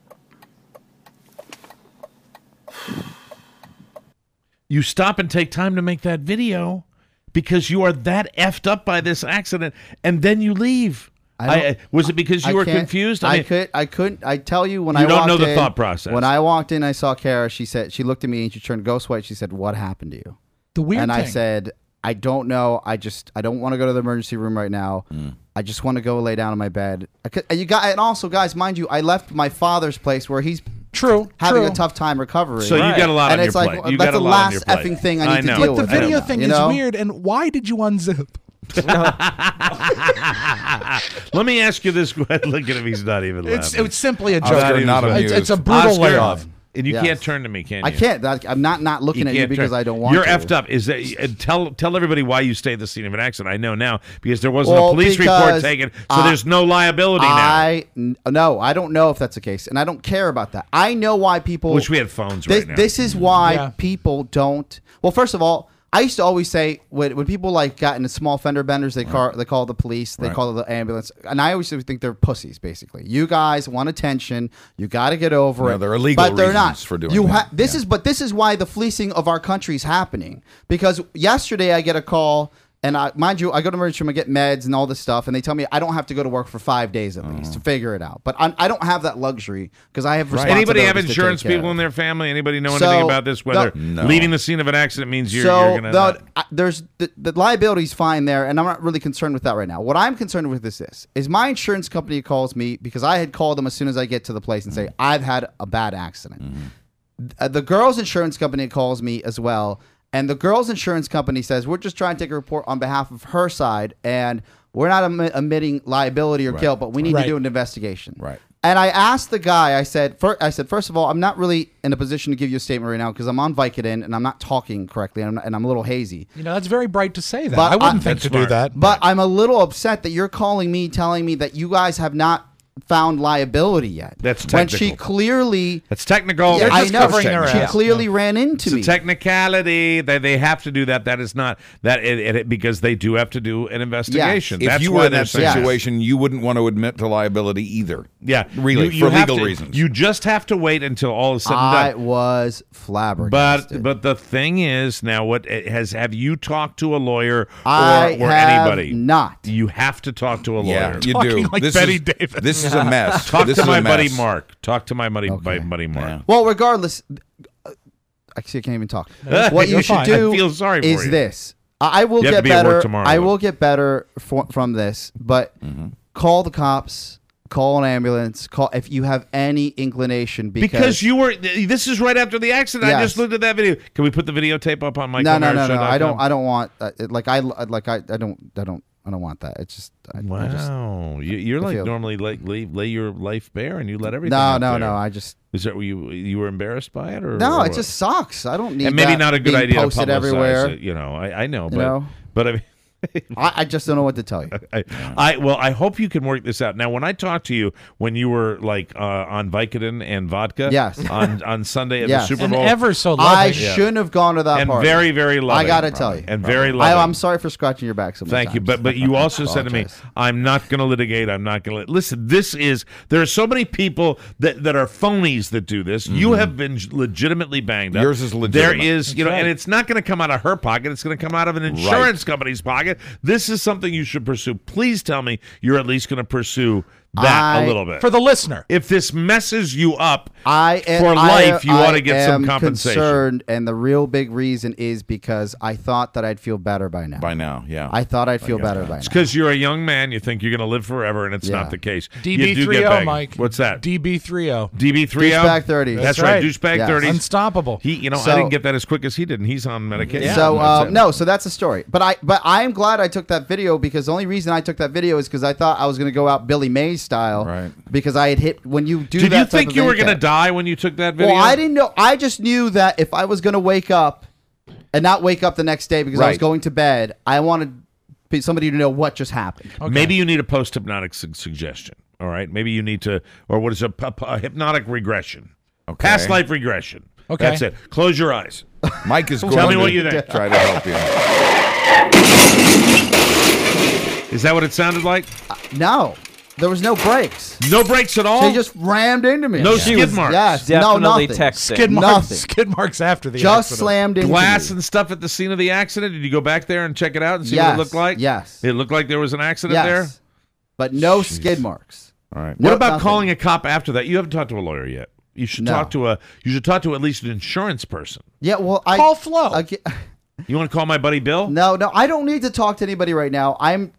You stop and take time to make that video because you are that effed up by this accident, and then you leave. Was it because you were confused? I couldn't. I tell you when you I walked in. You don't know the thought process. When I walked in, I saw Kara. She looked at me and she turned ghost white. She said, "What happened to you?" The weird and thing. I said, "I don't know. I don't want to go to the emergency room right now. I just want to go lay down in my bed." And also, guys, mind you, I left my father's place where he's having a tough time recovering. So you got a lot on your plate. And that's the last effing thing I need to deal with. But the video thing is weird. And why did you unzip? Let me ask you this. Look at him. He's not even laughing. It's simply a joke. It's a brutal layoff. And you can't turn to me, can you? I can't. I'm not looking at you because I don't want You're to. effed up. Is that, tell everybody why you stayed at the scene of an accident. I know now because there wasn't a police report taken, so there's no liability now. No, I don't know if that's the case, and I don't care about that. I know why people. Wish we had phones right now. This is why people don't. Well, first of all, I used to always say when people got into small fender benders, they call the police, they call the ambulance, and I always think they're pussies. Basically, you guys want attention, you got to get over it. There are legal but they're reasons not. for doing that. This is why the fleecing of our country is happening. Because yesterday I get a call. And mind you, I go to emergency room, I get meds and all this stuff, and they tell me I don't have to go to work for 5 days at least to figure it out. But I don't have that luxury because I have responsibilities. Anybody have insurance people in their family? Anybody know anything about this? Whether leaving the scene of an accident means you're going to... There's the liability's fine there, and I'm not really concerned with that right now. What I'm concerned with is my insurance company calls me because I had called them as soon as I get to the place and say, I've had a bad accident. The girl's insurance company calls me as well. And the girl's insurance company says, we're just trying to take a report on behalf of her side, and we're not admitting liability or guilt, but we need to do an investigation. Right. And I asked the guy, I said, first of all, I'm not really in a position to give you a statement right now because I'm on Vicodin and I'm not talking correctly and I'm a little hazy. That's very bright to say that. But I wouldn't think to do that. But I'm a little upset that you're calling me, telling me that you guys have not found liability yet. That's technical. When she clearly... That's technical. Yeah, I know. Covering her She ass. clearly ran into me. It's a technicality. They have to do that. That is not... because they do have to do an investigation. If you were in that situation, you wouldn't want to admit to liability either. Yeah. Really, for legal reasons. You just have to wait until all is said and done. I was flabbergasted. But the thing is, now, have you talked to a lawyer or anybody? Not. You have to talk to a lawyer. Yeah, you do. Like Betty Davis. This is a mess. Talk this to is my a buddy mess. Mark. Talk to my buddy Mark. Yeah. Well, regardless, actually, I can't even talk. What you should do I feel sorry for is you. this. I will You have to get be at work better. tomorrow. I will get better from this, but call the cops. Call an ambulance. Call if you have any inclination. Because you were. This is right after the accident. Yes. I just looked at that video. Can we put the videotape up on my? No. I don't want. I don't want that. It's just. Wow, you're like normally lay your life bare and you let everything. No. I just. Is that you were embarrassed by it or? No, or it just sucks. I don't need. And maybe that not a good being idea to posted publicize everywhere. it. I know, know? but I mean. I just don't know what to tell you. I hope you can work this out. Now, when I talked to you when you were on Vicodin and vodka, yes, on Sunday at yes. the Super Bowl, and ever so loving. I shouldn't have gone to that and party. very, very loving. I got to tell you, and very loving. I'm sorry for scratching your back so much. Thank you, but you also said to me, "I'm not going to litigate. I'm not going to listen." There are so many people that are phonies that do this. You have been legitimately banged up. Yours is legitimate. There is, and it's not going to come out of her pocket. It's going to come out of an insurance company's pocket. This is something you should pursue. Please tell me you're at least going to pursue that a little bit. For the listener. If this messes you up for life, you ought to get some compensation. Concerned, and the real big reason is because I thought that I'd feel better by now. By now, yeah. I thought I'd feel better by now. It's because you're a young man. You think you're going to live forever, and it's not the case. DB30, Mike. What's that? DB30. DB30? Douchebag 30. That's right. Douchebag 30. Unstoppable. I didn't get that as quick as he did, and he's on medication. So that's the story. But I'm glad I took that video, because the only reason I took that video is because I thought I was going to go out Billy Mays style. Right. Because I had hit when you do. Did you think you were going to die when you took that video? Well, I didn't know. I just knew that if I was going to wake up and not wake up the next day because I was going to bed, I wanted somebody to know what just happened. Okay. Maybe you need a post-hypnotic suggestion. All right. Maybe you need to, or what is a hypnotic regression? Okay. Past life regression. Okay. That's it. Close your eyes. Mike is going Tell me what you think. Try to help you. Is that what it sounded like? No. There was no brakes. No brakes at all? She just rammed into me. No skid marks? Yes. Definitely nothing. texting. Skid marks after the just accident. Slammed into Glass me. and stuff at the scene of the accident? Did you go back there and check it out and see what it looked like? Yes. It looked like there was an accident there? But no skid marks. All right. What about calling a cop after that? You haven't talked to a lawyer yet. You should talk to at least an insurance person. Yeah, well, call Flo. You want to call my buddy Bill? No, I don't need to talk to anybody right now. I'm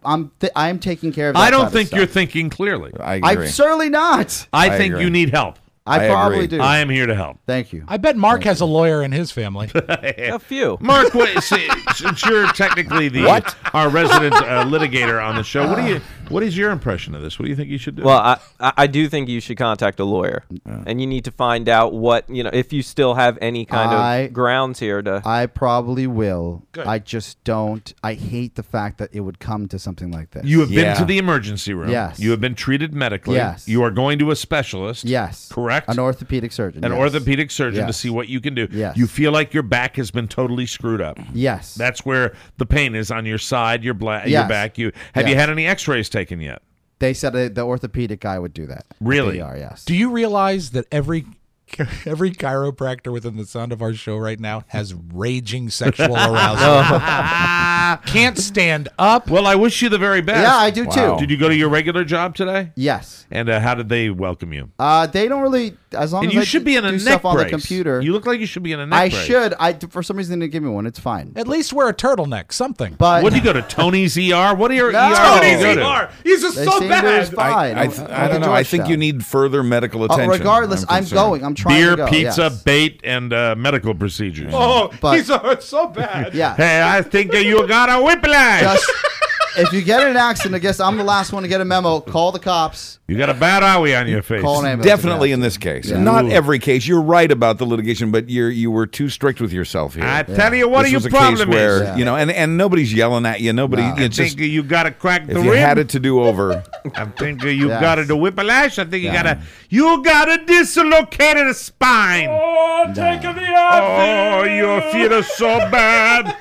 taking care of that. I don't think you're thinking clearly. I agree. I'm certainly not. I think you need help. I probably do. I am here to help. Thank you. I bet Mark has a lawyer in his family. A few. Mark, since you're technically our resident litigator on the show, what is your impression of this? What do you think you should do? Well, I do think you should contact a lawyer, and you need to find out if you still have any kind of grounds here to. I probably will. Good. I just don't. I hate the fact that it would come to something like this. You have been to the emergency room. Yes. You have been treated medically. Yes. You are going to a specialist. Yes. Correct? An orthopedic surgeon. An orthopedic surgeon to Yes. see what you can do. Yes. You feel like your back has been totally screwed up. Yes. That's where the pain is, on your side, your back. Have you had any x-rays taken yet? They said the orthopedic guy would do that. Really? They are, yes. Do you realize that every chiropractor within the sound of our show right now has raging sexual arousal? Can't stand up. Well, I wish you the very best. Yeah, I do too. Did you go to your regular job today? Yes. And how did they welcome you? They don't really, as long And as you I should be in a do neck stuff on the brace. computer. You look like you should be in a neck I brace. should. For some reason, they didn't give me one. It's fine. At least wear a turtleneck, something. But What do you go to, Tony's ER? What are your No. ER? Tony's do you go to? ER. He's just They so seem to bad. fine. I don't know. I think you need further medical attention. Regardless, I'm concerned. going. I'm trying Beer, to go. pizza, yes. bait, and medical procedures. Oh, But- he's so bad. Yeah. Hey, I think you got a whiplash. Just, if you get in an accident, I guess I'm the last one to get a memo. Call the cops. You got a bad owie on your face. Call an ambulance. Definitely in this case. Yeah. Not Ooh. every case. You're right about the litigation, but you were too strict with yourself here. I tell you what This your was a problem case where, is. and nobody's yelling at you. Nobody. No. I It's think just you got to crack the if you rib. had it to do over. I think you Yes. got a whiplash. I think Yeah. you got to dislocate the spine. Oh, take the Oh, you feel so bad.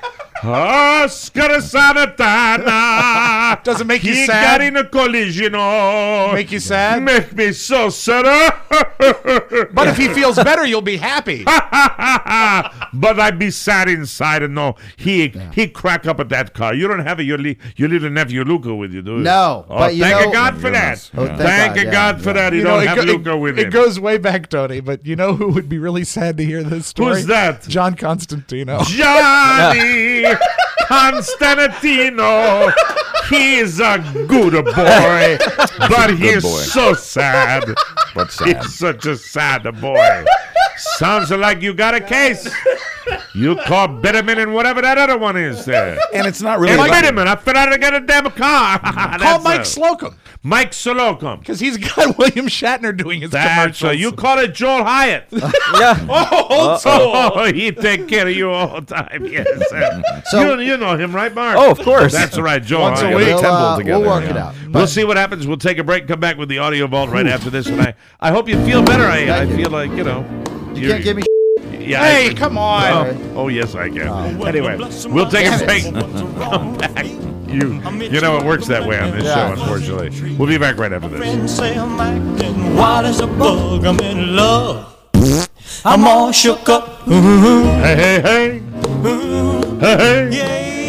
Oscar Sanatana. Does it make you He sad? got in a collision. Oh. Make you sad? Make me so sad. But if he feels better, you'll be happy. But I'd be sad inside and know he crack up at that car. You don't have your little nephew Luca with you, do you? No, Oh, but you thank know- God for that. Oh, thank Thank God, yeah, God for that. He don't have Luca with him. It goes way back, Tony. But you know who would be really sad to hear this story? Who's that? John Constantino. Johnny Constantino. He's a good boy, but he's boy. so sad. But sad. He's such a sad boy. Sounds like you got a case. You call Bitterman and whatever that other one is there. And it's not really. Hey, about- Bitterman, I forgot to get a damn car. Call Mike Slocum. Mike Slocum. Because he's got William Shatner doing his That's commercials. you call it Joel Hyatt. Yeah. Oh, he take care of you all the time. Yes. So- you know him, right, Mark? Oh, of course. That's right, Joel Once a Hyatt. week. Temple We'll work together, it yeah. out. We'll see what happens. We'll take a break, come back with the audio vault right after this. And I hope you feel better. I Thank you. feel like, You you're- can't give me. Yeah, Hey, come on. Oh, yes, I can. Anyway, we'll take a break. Come back. You know it works that way on this show, unfortunately. We'll be back right after this. Friends say I'm acting wild as a bug. I'm in love. I'm all shook up. Hey, hey, hey. Hey, hey. Yeah, yeah.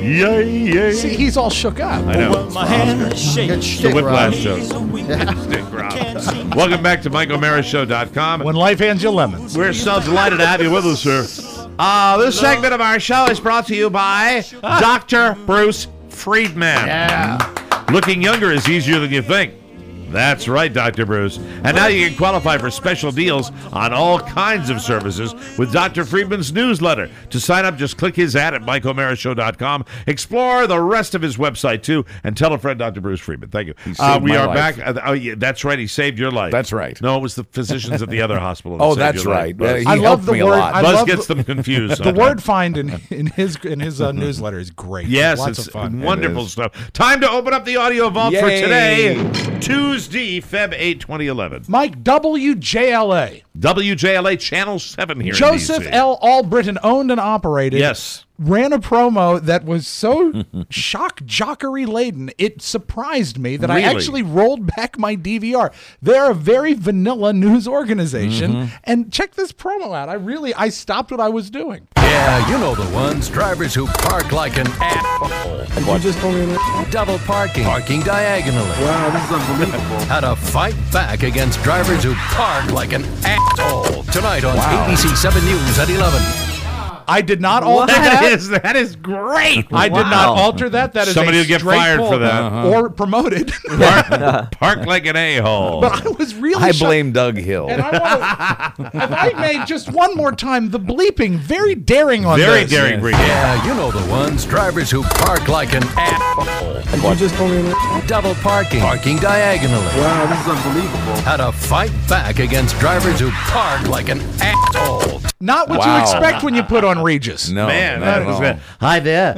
Yay, yay. See, he's all shook up. I know. My hand It's the Whiplash Show. Stick Rob. Welcome back to MikeO'MaraShow.com. When life hands you lemons. We're so delighted to have you with us, sir. This segment of our show is brought to you by Dr. Bruce Friedman. Yeah. Looking younger is easier than you think. That's right, Dr. Bruce. And now you can qualify for special deals on all kinds of services with Dr. Friedman's newsletter. To sign up, just click his ad at MikeO'MaraShow.com. Explore the rest of his website, too, and tell a friend, Dr. Bruce Friedman. Thank you. We are back. Yeah, that's right. He saved your life. That's right. No, it was the physicians at the other hospital. That Oh, saved that's your right. life. He helped me a lot. Buzz gets them confused. The sometimes. word find in his newsletter is great. Yes, Lots it's of fun. wonderful stuff. Time to open up the audio vault for today, Tuesday, Feb 8, 2011. Mike, WJLA. WJLA Channel 7 here Joseph in DC. L. Albritton owned and operated. Yes. Ran a promo that was so shock-jockery laden, it surprised me that Really? I actually rolled back my DVR. They're a very vanilla news organization, and check this promo out. I stopped what I was doing. Yeah, you know the ones. Drivers who park like an asshole. You just told me Double parking. Parking diagonally. Wow, this is unbelievable. How to fight back against drivers who park like an asshole. Tonight on ABC 7 News at 11. I did not alter that. That is great. I did not alter that. That is Somebody a will get straight fired pull. for that. Or promoted. Park like an a-hole. But I was really I shocked. blame Doug Hill. And I want to, if I may, just one more time, the bleeping, very daring on Very this. daring brief. Yeah, you know the ones. Drivers who park like an asshole. You just told me Double parking. Parking diagonally. Wow, this is unbelievable. How to fight back against drivers who park like an asshole. Not what you expect when you put on Regis. No, Man, not that at was all. good. Hi there.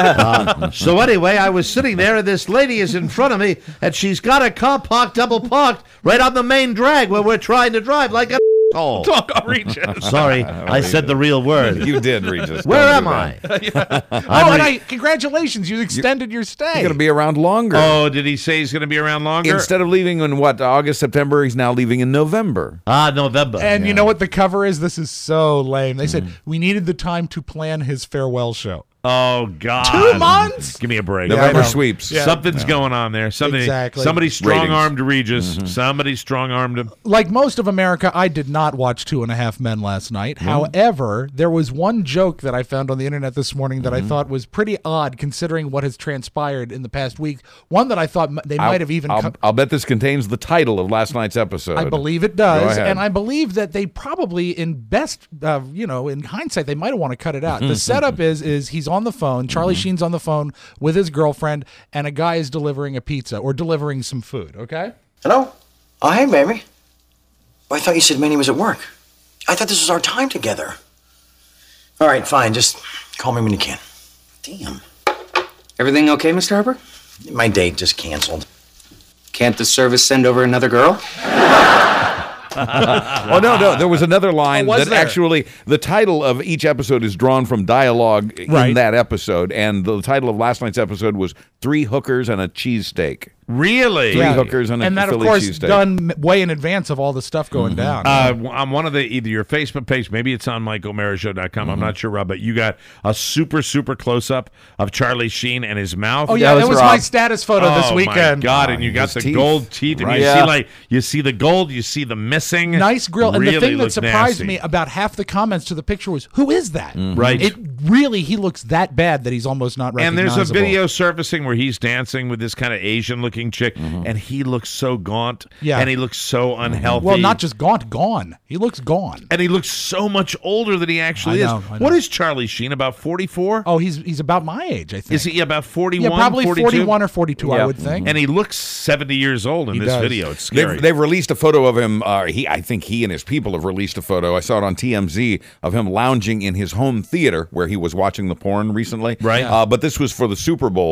So anyway, I was sitting there, and this lady is in front of me, and she's got her car parked, double parked, right on the main drag where we're trying to drive like a Oh, Regis. Sorry, I said the real word. You did, Regis. Where Don't am do I? Congratulations, you extended your stay. You're going to be around longer. Oh, did he say he's going to be around longer? Instead of leaving in August, September, he's now leaving in November. November. And you know what the cover is? This is so lame. They said we needed the time to plan his farewell show. Oh, God. 2 months? Give me a break. November sweeps. Yeah. Something's going on there. Exactly. Somebody strong-armed Regis. Somebody strong-armed him. Like most of America, I did not watch 2.5 Men last night. However, there was one joke that I found on the internet this morning that I thought was pretty odd considering what has transpired in the past week. One that I thought they might have even... I'll bet this contains the title of last night's episode. I believe it does. Go ahead. And I believe that they probably, in hindsight, they might have want to cut it out. The setup is he's on the phone. Charlie Sheen's on the phone with his girlfriend, and a guy is delivering a pizza or delivering some food, okay? Hello? Oh, hey, baby. Oh, I thought you said Manny was at work. I thought this was our time together. All right, fine. Just call me when you can. Damn. Everything okay, Mr. Harper? My date just canceled. Can't the service send over another girl? Oh, no. There was another line that there? actually, the title of each episode is drawn from dialogue in that episode. And the title of last night's episode was 3 Hookers and a Cheesesteak. Really? 3 hookers and a that, Philly of course, cheesesteak. done way in advance of all the stuff going down. On one of either your Facebook page, maybe it's on MikeO'MaraShow.com. I'm not sure, Rob, but you got a super, super close-up of Charlie Sheen and his mouth. Oh, yeah, that was my status photo this weekend. Oh, my God, and you got the teeth. gold teeth, and you see the gold, you see the missing. Nice grill. And really the thing that look surprised nasty. me about half the comments to the picture was, who is that? Right. It really, he looks that bad that he's almost not And recognizable. there's a video surfacing where he's dancing with this kind of Asian-looking chick, and he looks so gaunt, and he looks so unhealthy. Well, not just gaunt, gone. He looks gone. And he looks so much older than he actually I know. is. What is Charlie Sheen, about 44? Oh, he's about my age, I think. Is he about 41, Yeah, probably 42? 41 or 42, I would think. And he looks 70 years old in this does. video. It's scary. They've released a photo of him. I think he and his people have released a photo. I saw it on TMZ of him lounging in his home theater where he was watching the porn recently. Right. But this was for the Super Bowl viewing,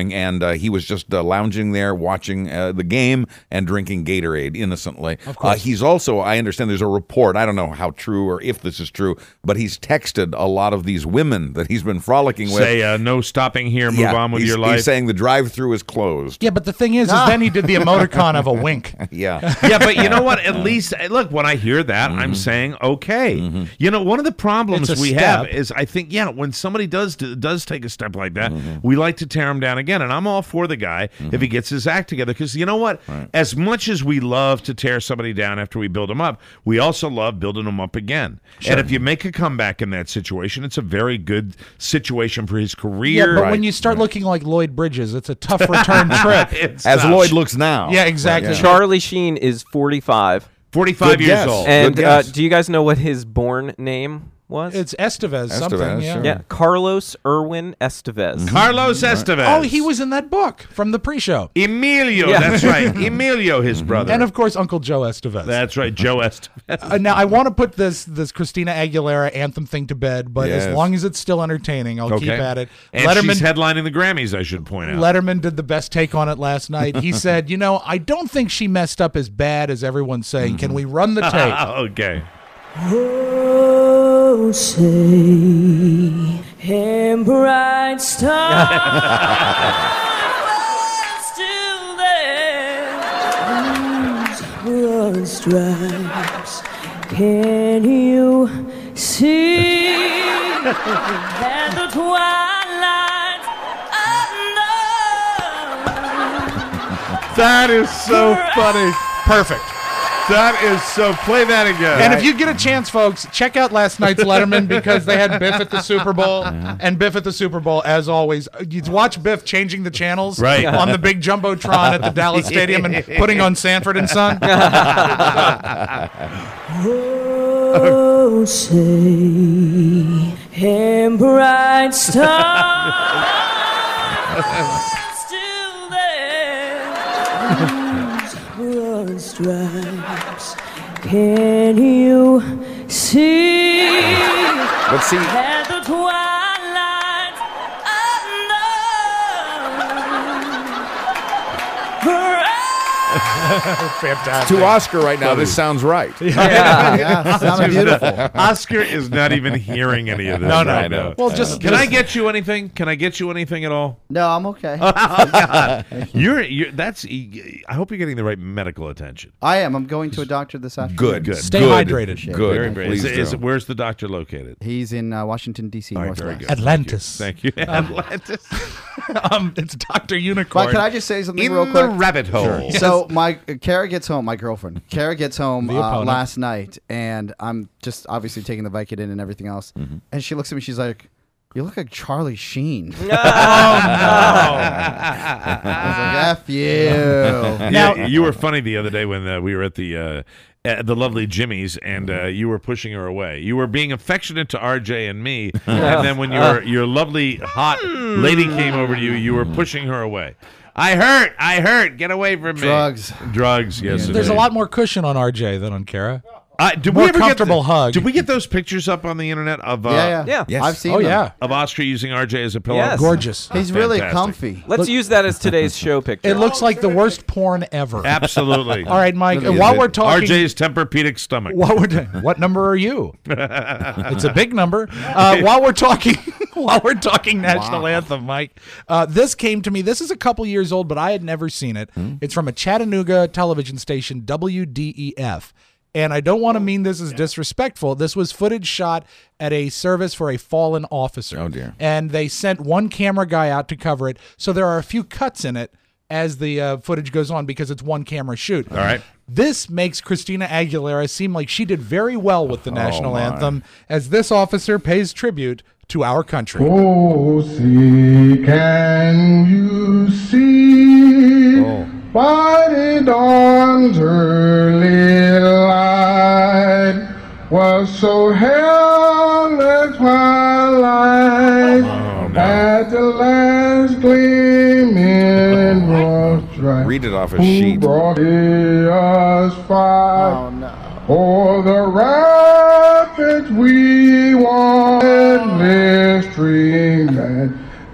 something, and he was just lounging there watching the game and drinking Gatorade innocently. Of course. He's also, I understand there's a report, I don't know how true or if this is true, but he's texted a lot of these women that he's been frolicking with. Say, no stopping here, move on with your life. He's saying the drive-through is closed. Yeah, but the thing is then he did the emoticon of a wink. Yeah. Yeah, but you know what? At least, look, when I hear that, I'm saying, okay. You know, one of the problems we have is, I think, when somebody does take a step like that, we like to tear him down again. And I'm all for the guy if he gets his act together. Because you know what? Right. As much as we love to tear somebody down after we build them up, we also love building them up again. Sure. And if you make a comeback in that situation, it's a very good situation for his career. Yeah, but when you start looking like Lloyd Bridges, it's a tough return trip. As Lloyd looks now. Yeah, exactly. Yeah. Charlie Sheen is 45. 45 years old. And do you guys know what his born name was? It's Estevez something. Yeah. Sure. Yeah, Carlos Irwin Estevez. Carlos Estevez. Oh, he was in that book from the pre-show. Emilio, that's right. Emilio, his brother. And of course, Uncle Joe Estevez. That's right, Joe Estevez. Now, I want to put this Christina Aguilera anthem thing to bed, but as long as it's still entertaining, I'll keep at it. And she's headlining the Grammys, I should point out. Letterman did the best take on it last night. He said, I don't think she messed up as bad as everyone's saying. Can we run the tape? Okay. Oh, say, and bright stars still there, whose blood stripes can you see at the twilight of night? That is so funny. Perfect. That is so. Play that again. And if you get a chance, folks, check out last night's Letterman because they had Biff at the Super Bowl. And Biff at the Super Bowl, as always, you watch Biff changing the channels on the big Jumbotron at the Dallas Stadium and putting on Sanford and Son. Oh, say, and bright stars still there, whose blood stripes can you see? Let's see. At the twilight Fantastic. To Oscar right now, this sounds right. Yeah, sounded beautiful. Oscar is not even hearing any of this. No. Well, Can I get you anything? Can I get you anything at all? No, I'm okay. Oh, God. I hope you're getting the right medical attention. I am. I'm going to a doctor this afternoon. Good. Stay hydrated. Good. Very Please do. Where's the doctor located? He's in Washington, D.C. All right, Northwest. very good. Atlantis. Thank you. Atlantis. It's Dr. Unicorn. But can I just say something In real the quick? rabbit hole. Sure. So Kara gets home, my girlfriend. Kara gets home The opponent. last night, and I'm just obviously taking the Vicodin and everything else. And she looks at me, she's like, "You look like Charlie Sheen." Oh, no. I was like, F you. Now, you were funny the other day when we were at the lovely Jimmy's, and you were pushing her away. You were being affectionate to RJ and me, and then when your lovely hot lady came over to you, you were pushing her away. I hurt. Get away from me. Drugs. Yes. There's a lot more cushion on RJ than on Kara. Did More we ever comfortable hug. Did we get those pictures up on the internet of Yeah. Yes. I've seen Oh, them. yeah. of Oscar using RJ as a pillow? Yes. Gorgeous. He's really Fantastic. comfy. Let's use that as today's show picture. It looks like the worst porn ever. Absolutely. All right, Mike, Really while is. we're talking... RJ's Tempur-Pedic stomach. What number are you? It's a big number. While we're talking national anthem, Mike, this came to me. This is a couple years old, but I had never seen it. It's from a Chattanooga television station, WDEF. And I don't want to mean this as disrespectful. This was footage shot at a service for a fallen officer. Oh, dear. And they sent one camera guy out to cover it. So there are a few cuts in it as the footage goes on because it's one camera shoot. All right. This makes Christina Aguilera seem like she did very well with the national anthem as this officer pays tribute to our country. Oh, see, can you see by the dawn's early light was so held twilight at the last gleaming was dry. Read it off a sheet. Who brought us fight? Oh, no. For the rapids we wanted stream that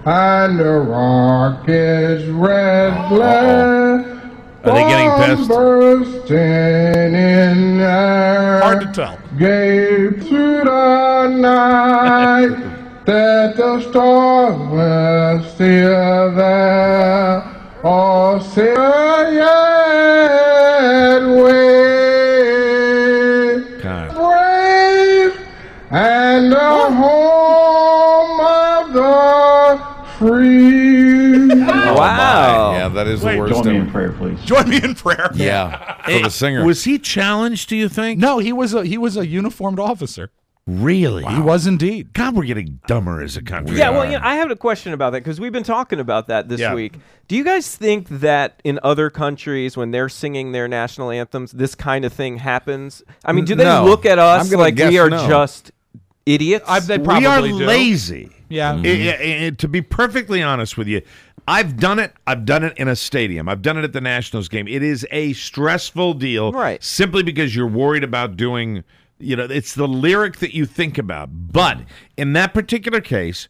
and the rocket's red glare. Are they getting pissed? Bursting in air. Hard to tell. Gave to the night that the stars were still there. Oh, say yet wait. Brave and the home of the free. Wow. Yeah, that is the worst. Join me in prayer, please. Join me in prayer. Yeah, for the singer. Was he challenged, do you think? No, he was a uniformed officer. Really? He was indeed. God, we're getting dumber as a country. Yeah, well, I have a question about that because we've been talking about that this week. Do you guys think that in other countries, when they're singing their national anthems, this kind of thing happens? I mean, do they look at us like we are just idiots? They probably we are do. lazy. Yeah. To be perfectly honest with you, I've done it. I've done it in a stadium. I've done it at the Nationals game. It is a stressful deal, right? Simply because you're worried about doing. It's the lyric that you think about. But in that particular case,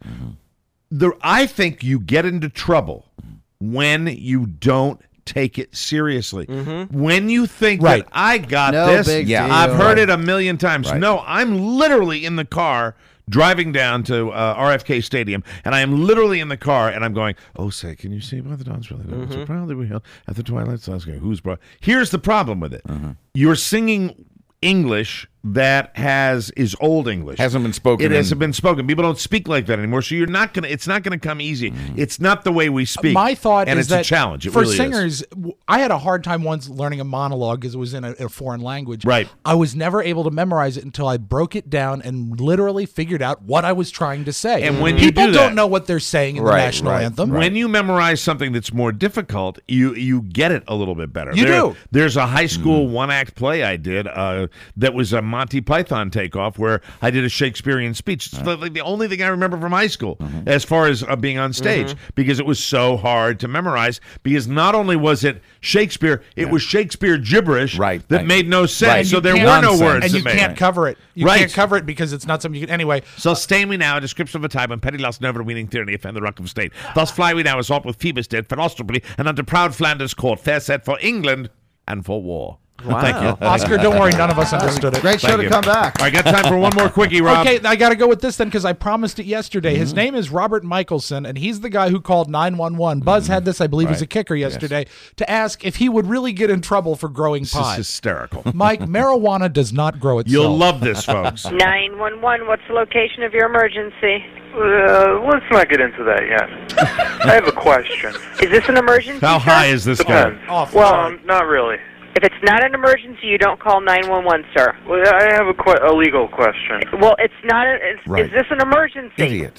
I think you get into trouble when you don't take it seriously. When you think that I got this, I've heard it a million times. Right. No, I'm literally in the car driving down to RFK Stadium, and I am literally in the car, and I'm going, oh, say, can you see why the dawn's really good? So proudly we hail at the twilight's last game. Who's brought? Here's the problem with it. You're singing English that is old English. Hasn't been spoken. It hasn't been spoken. People don't speak like that anymore. So it's not gonna come easy. It's not the way we speak. My thought and is it's that a challenge. It for really singers, I had a hard time once learning a monologue because it was in a foreign language. Right. I was never able to memorize it until I broke it down and literally figured out what I was trying to say. And when people you do don't that, know what they're saying in the national anthem. When you memorize something that's more difficult, you get it a little bit better. You do. There's a high school one-act play I did that was a Monty Python takeoff where I did a Shakespearean speech. It's like the only thing I remember from high school as far as being on stage because it was so hard to memorize because not only was it Shakespeare, it was Shakespeare gibberish that made no sense. Right. So there were no words. And you can't cover it. You Right. can't cover it because it's not something you can. Anyway. So stay we now, a description of a time when petty lost an overweening tyranny offend the rock of state. Thus fly we now, assault with Phoebus dead, for Austerbury, and under proud Flanders court, fair set for England and for war. Wow. Thank you. Oscar, don't worry, none of us understood it. Great show Thank to you. come back. All right, got time for one more quickie, Rob. Okay, I got to go with this then because I promised it yesterday. His name is Robert Michelson, and he's the guy who called 911. Buzz had this, I believe, as a kicker yesterday to ask if he would really get in trouble for growing This pot. is hysterical. Mike, marijuana does not grow itself. You'll love this, folks. 911, what's the location of your emergency? Let's not get into that yet. I have a question. Is this an emergency? How sir? high is this guy? Depends. Well, not really. If it's not an emergency, you don't call 911, sir. Well, I have a legal question. Well, it's not. Right. Is this an emergency? Idiot.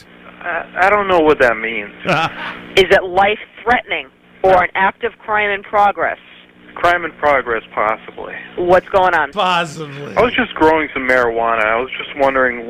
I don't know what that means. Is it life-threatening or an active crime in progress? Crime in progress, possibly. What's going on? Possibly. I was just growing some marijuana. I was just wondering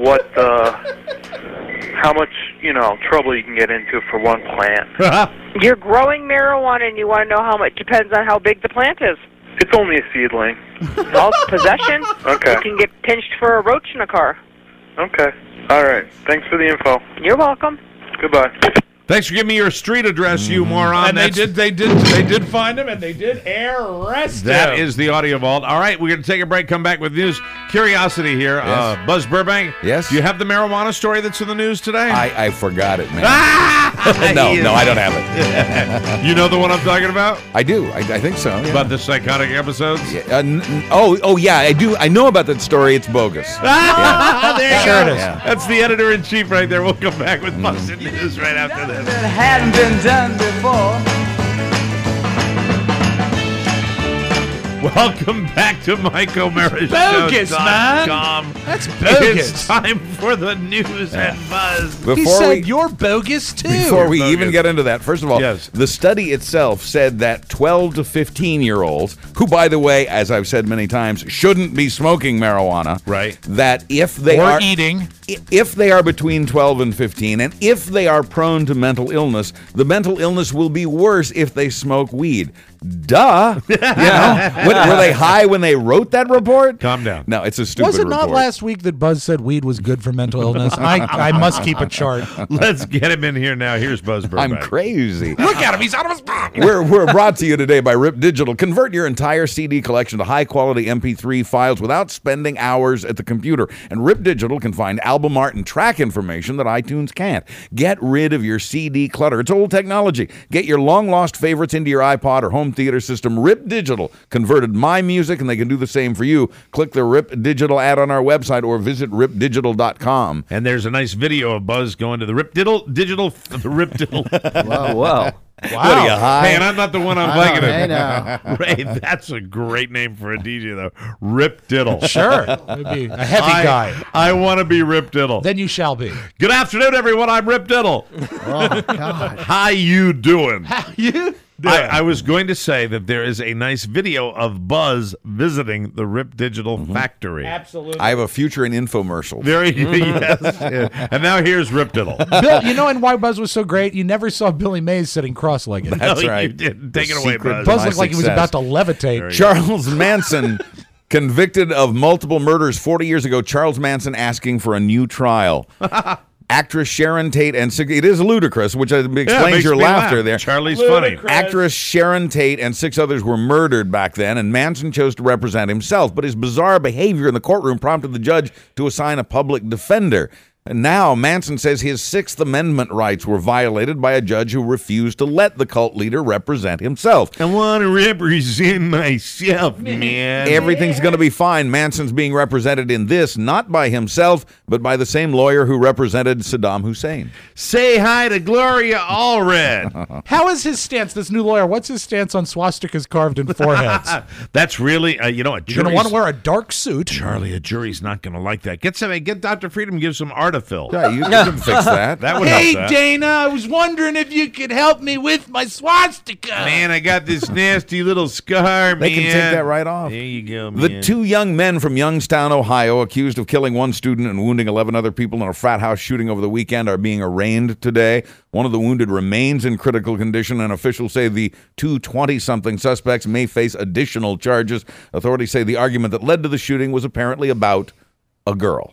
how much, trouble you can get into for one plant. You're growing marijuana and you want to know how much. Depends on how big the plant is. It's only a seedling. Well, possession. Okay. You can get pinched for a roach in a car. Okay. All right. Thanks for the info. You're welcome. Goodbye. Thanks for giving me your street address, you moron. And they did find him, and they did arrest him. That is the audio vault. All right, we're going to take a break, come back with news. Curiosity here. Yes. Buzz Burbank. Yes. Do you have the marijuana story that's in the news today? I forgot it, man. No, I don't have it. You know the one I'm talking about? I do. I think so. Yeah. About the psychotic episodes? Yeah. Yeah, I do. I know about that story. It's bogus. There you Sure go. it is. Yeah. That's the editor-in-chief right there. We'll come back with Buzz in News right after this. That hadn't been done before. Welcome back to Mike O'Mara's bogus, man. That's bogus. It's time for the news and buzz. He said you're bogus too. Before we Bogus. even get into that, first of all, Yes. the study itself said that 12 to 15-year-olds, who, by the way, as I've said many times, shouldn't be smoking marijuana, Right. that if they are eating, if they are between 12 and 15, and if they are prone to mental illness, the mental illness will be worse if they smoke weed. Duh. Were they high when they wrote that report? Calm down. No, it's a stupid was it report. not last week that Buzz said weed was good for mental illness. I must keep a chart. Let's get him in here now. Here's Buzz Burbank. I'm crazy. Look at him. He's out of his pocket. We're brought to you today by Rip Digital. Convert your entire CD collection to high-quality MP3 files without spending hours at the computer. And Rip Digital can find album art and track information that iTunes can't. Get rid of your CD clutter. It's old technology. Get your long-lost favorites into your iPod or home theater system. Rip Digital converted my music, and they can do the same for you. Click the Rip Digital ad on our website or visit ripdigital.com. And there's a nice video of Buzz going to the Rip Digital. Wow. Wow. What are you, high? Hey, and I'm not the one I'm thinking of. Hey, now. Ray, that's a great name for a DJ, though. Rip Diddle. Sure. It'd be a heavy guy. I want to be Rip Diddle. Then you shall be. Good afternoon, everyone. I'm Rip Diddle. Oh, God. How you doing? How you? I was going to say that there is a nice video of Buzz visiting the Rip Digital factory. Absolutely. I have a future in infomercials. Very yes. Yeah. And now here's Rip Diddle. Bill, you know, and why Buzz was so great? You never saw Billy Mays sitting cross-legged. That's right. You didn't. Take it away, Buzz. Buzz looked like he was about to levitate. Charles Manson, convicted of multiple murders 40 years ago. Charles Manson asking for a new trial. Actress Sharon Tate and it is ludicrous, which explains your laughter there. Charlie's funny. Actress Sharon Tate and 6 others were murdered back then, and Manson chose to represent himself. But his bizarre behavior in the courtroom prompted the judge to assign a public defender. And now Manson says his Sixth Amendment rights were violated by a judge who refused to let the cult leader represent himself. I want to represent myself, man. Everything's going to be fine. Manson's being represented in this, not by himself, but by the same lawyer who represented Saddam Hussein. Say hi to Gloria Allred. How is his stance, this new lawyer? What's his stance on swastikas carved in foreheads? That's really, a You're going jury's... to want to wear a dark suit. Charlie, a jury's not going to like that. Get Dr. Freedom, give some Artifill. Yeah, you can fix that. That would Hey, help that. Dana, I was wondering if you could help me with my swastika. Man, I got this nasty little scar, They can take that right off. There you go, man. The 2 young men from Youngstown, Ohio, accused of killing 1 student and wounding 11 other people in a frat house shooting over the weekend are being arraigned today. One of the wounded remains in critical condition, and officials say the 2 20-something suspects may face additional charges. Authorities say the argument that led to the shooting was apparently about a girl.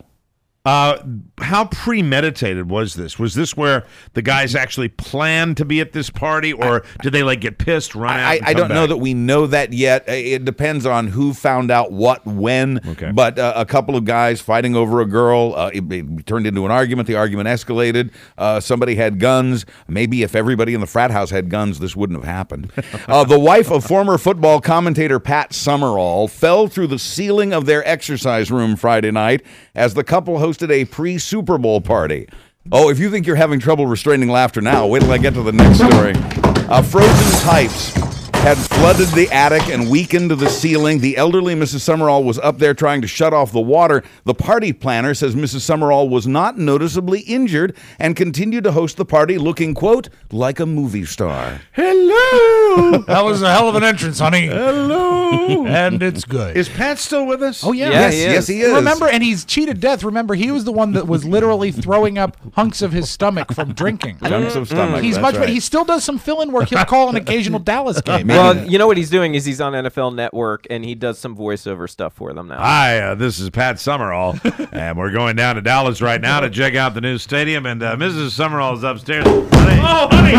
How premeditated was this? Was this where the guys actually planned to be at this party, or did they get pissed, run out? I don't know that we know that yet. It depends on who found out what when. Okay. But a couple of guys fighting over a girl, it turned into an argument. The argument escalated. Somebody had guns. Maybe if everybody in the frat house had guns, this wouldn't have happened. The wife of former football commentator Pat Summerall fell through the ceiling of their exercise room Friday night as the couple hosted a pre-Super Bowl party. Oh, if you think you're having trouble restraining laughter now, wait till I get to the next story. Frozen pipes had flooded the attic and weakened the ceiling. The elderly Mrs. Summerall was up there trying to shut off the water. The party planner says Mrs. Summerall was not noticeably injured and continued to host the party looking, quote, like a movie star. Hello! That was a hell of an entrance, honey. Hello! And it's good. Is Pat still with us? Oh, yeah. Yes, he is. Remember, and he's cheated death. Remember, he was the one that was literally throwing up hunks of his stomach from drinking. Chunks of stomach. He's that's much better. right. He still does some fill-in work. He'll call an occasional Dallas game. Well, you know what he's doing is he's on NFL Network, and he does some voiceover stuff for them now. Hi, this is Pat Summerall, and we're going down to Dallas right now to check out the new stadium, and Mrs. Summerall is upstairs. Honey. Oh, honey!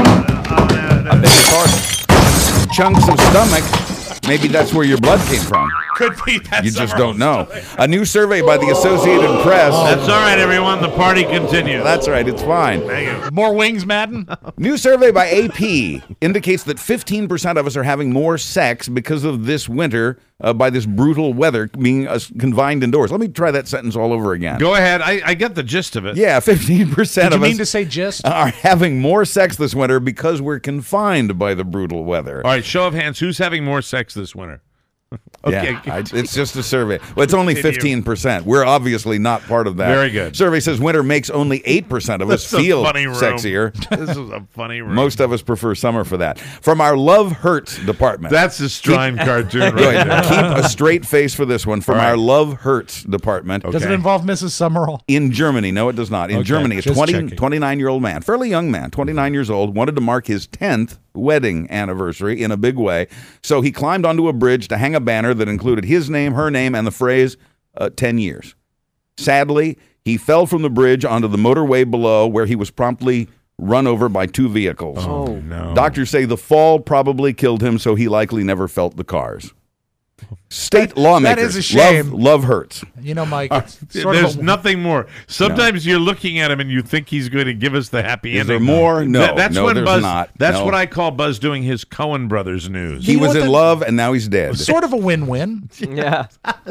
I beg your pardon. Chunks of stomach. Maybe that's where your blood came from. Could be. You just don't know. A new survey by the Associated Press. That's all right, everyone. The party continues. That's right. It's fine. Thank you. More wings, Madden? New survey by AP indicates that 15% of us are having more sex because of this winter, by this brutal weather, being confined indoors. Let me try that sentence all over again. Go ahead. I get the gist of it. Yeah, 15% Did you of mean us to say gist? are having more sex this winter because we're confined by the brutal weather. All right, show of hands. Who's having more sex this winter? Okay, yeah, it's just a survey. Well, it's only 15%. We're obviously not part of that. Very good. Survey says winter makes only 8% of us feel sexier. This is a funny room. Most of us prefer summer for that. From our Love Hurts department. That's a Strime cartoon right Good. there. Keep a straight face for this one. From our Love Hurts department. Does it involve Mrs. Summerall? In Germany. No, it does not. In Germany, a 29-year-old man, fairly young man, 29 years old, wanted to mark his 10th wedding anniversary in a big way. So he climbed onto a bridge to hang a banner that included his name, her name, and the phrase 10 years. Sadly, He fell from the bridge onto the motorway below, where he was promptly run over by 2 vehicles. Oh, no. Doctors say the fall probably killed him, so he likely never felt the cars. State lawmakers. That is a shame. Love hurts. You know, Mike, it's sort There's of nothing more. Sometimes you're looking at him and you think he's going to give us the happy ending. Is there more? No, that's no, when there's Buzz, not. That's No. what I call Buzz doing his Coen Brothers news. He was in love, and now he's dead. sort of a win-win. Yeah.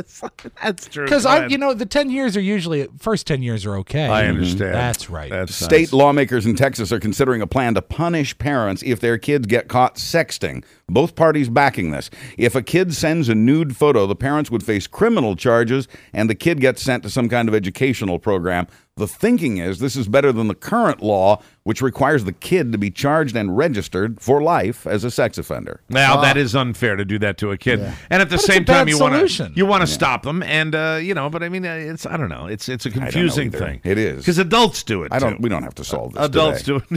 That's true. Because Go ahead. the 10 years are usually first 10 years are okay. I understand. That's right. That's State nice. lawmakers in Texas are considering a plan to punish parents if their kids get caught sexting. Both parties backing this. If a kid sends a nude photo, the parents would face criminal charges, and the kid gets sent to some kind of educational program. The thinking is this is better than the current law, which requires the kid to be charged and registered for life as a sex offender. Now that is unfair to do that to a kid, and at the But it's same a bad time you want solution. to stop them, and But I mean, it's I don't know. It's a confusing either. thing. It is because adults do it. We don't have to solve this. Adults today. do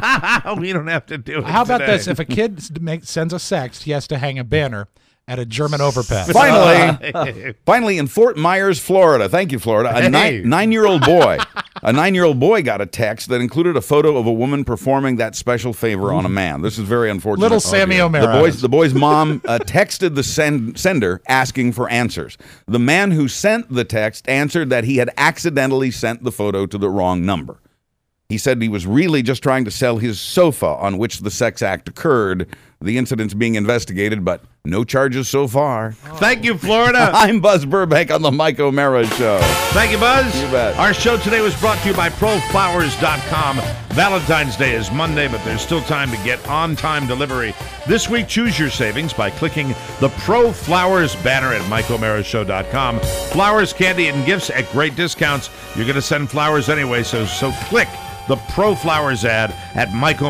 it. We don't have to do it. How about today. this? If a kid sends a sext, he has to hang a banner at a German overpass. Finally, in Fort Myers, Florida. Thank you, Florida. A nine-year-old boy. A 9-year-old boy got a text that included a photo of a woman performing that special favor on a man. This is very unfortunate. Little Sammy O'Mara. The boy's mom texted the sender asking for answers. The man who sent the text answered that he had accidentally sent the photo to the wrong number. He said he was really just trying to sell his sofa on which the sex act occurred. The incident's being investigated, but no charges so far. Thank you, Florida. I'm Buzz Burbank on the Mike O'Mara Show. Thank you, Buzz. You bet. Our show today was brought to you by ProFlowers.com. Valentine's Day is Monday, but there's still time to get on-time delivery. This week, choose your savings by clicking the Pro Flowers banner at MikeO'MaraShow.com. Flowers, candy, and gifts at great discounts. You're going to send flowers anyway, so click the Pro Flowers ad at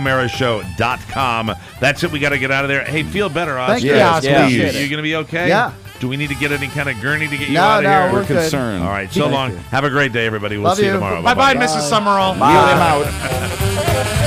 MikeO'MaraShow.com. That's it. We got to get out of there. Hey, feel better, Oz. Thank you, Yes, Oz. please. Appreciate it. You going to be okay? Yeah. Do we need to get any kind of gurney to get you No, out of no, here? we're good. concerned. All right. So Thank long. you. Have a great day, everybody. We'll Love see you you. tomorrow. Bye-bye, Mrs. Summerall. Wheel him out.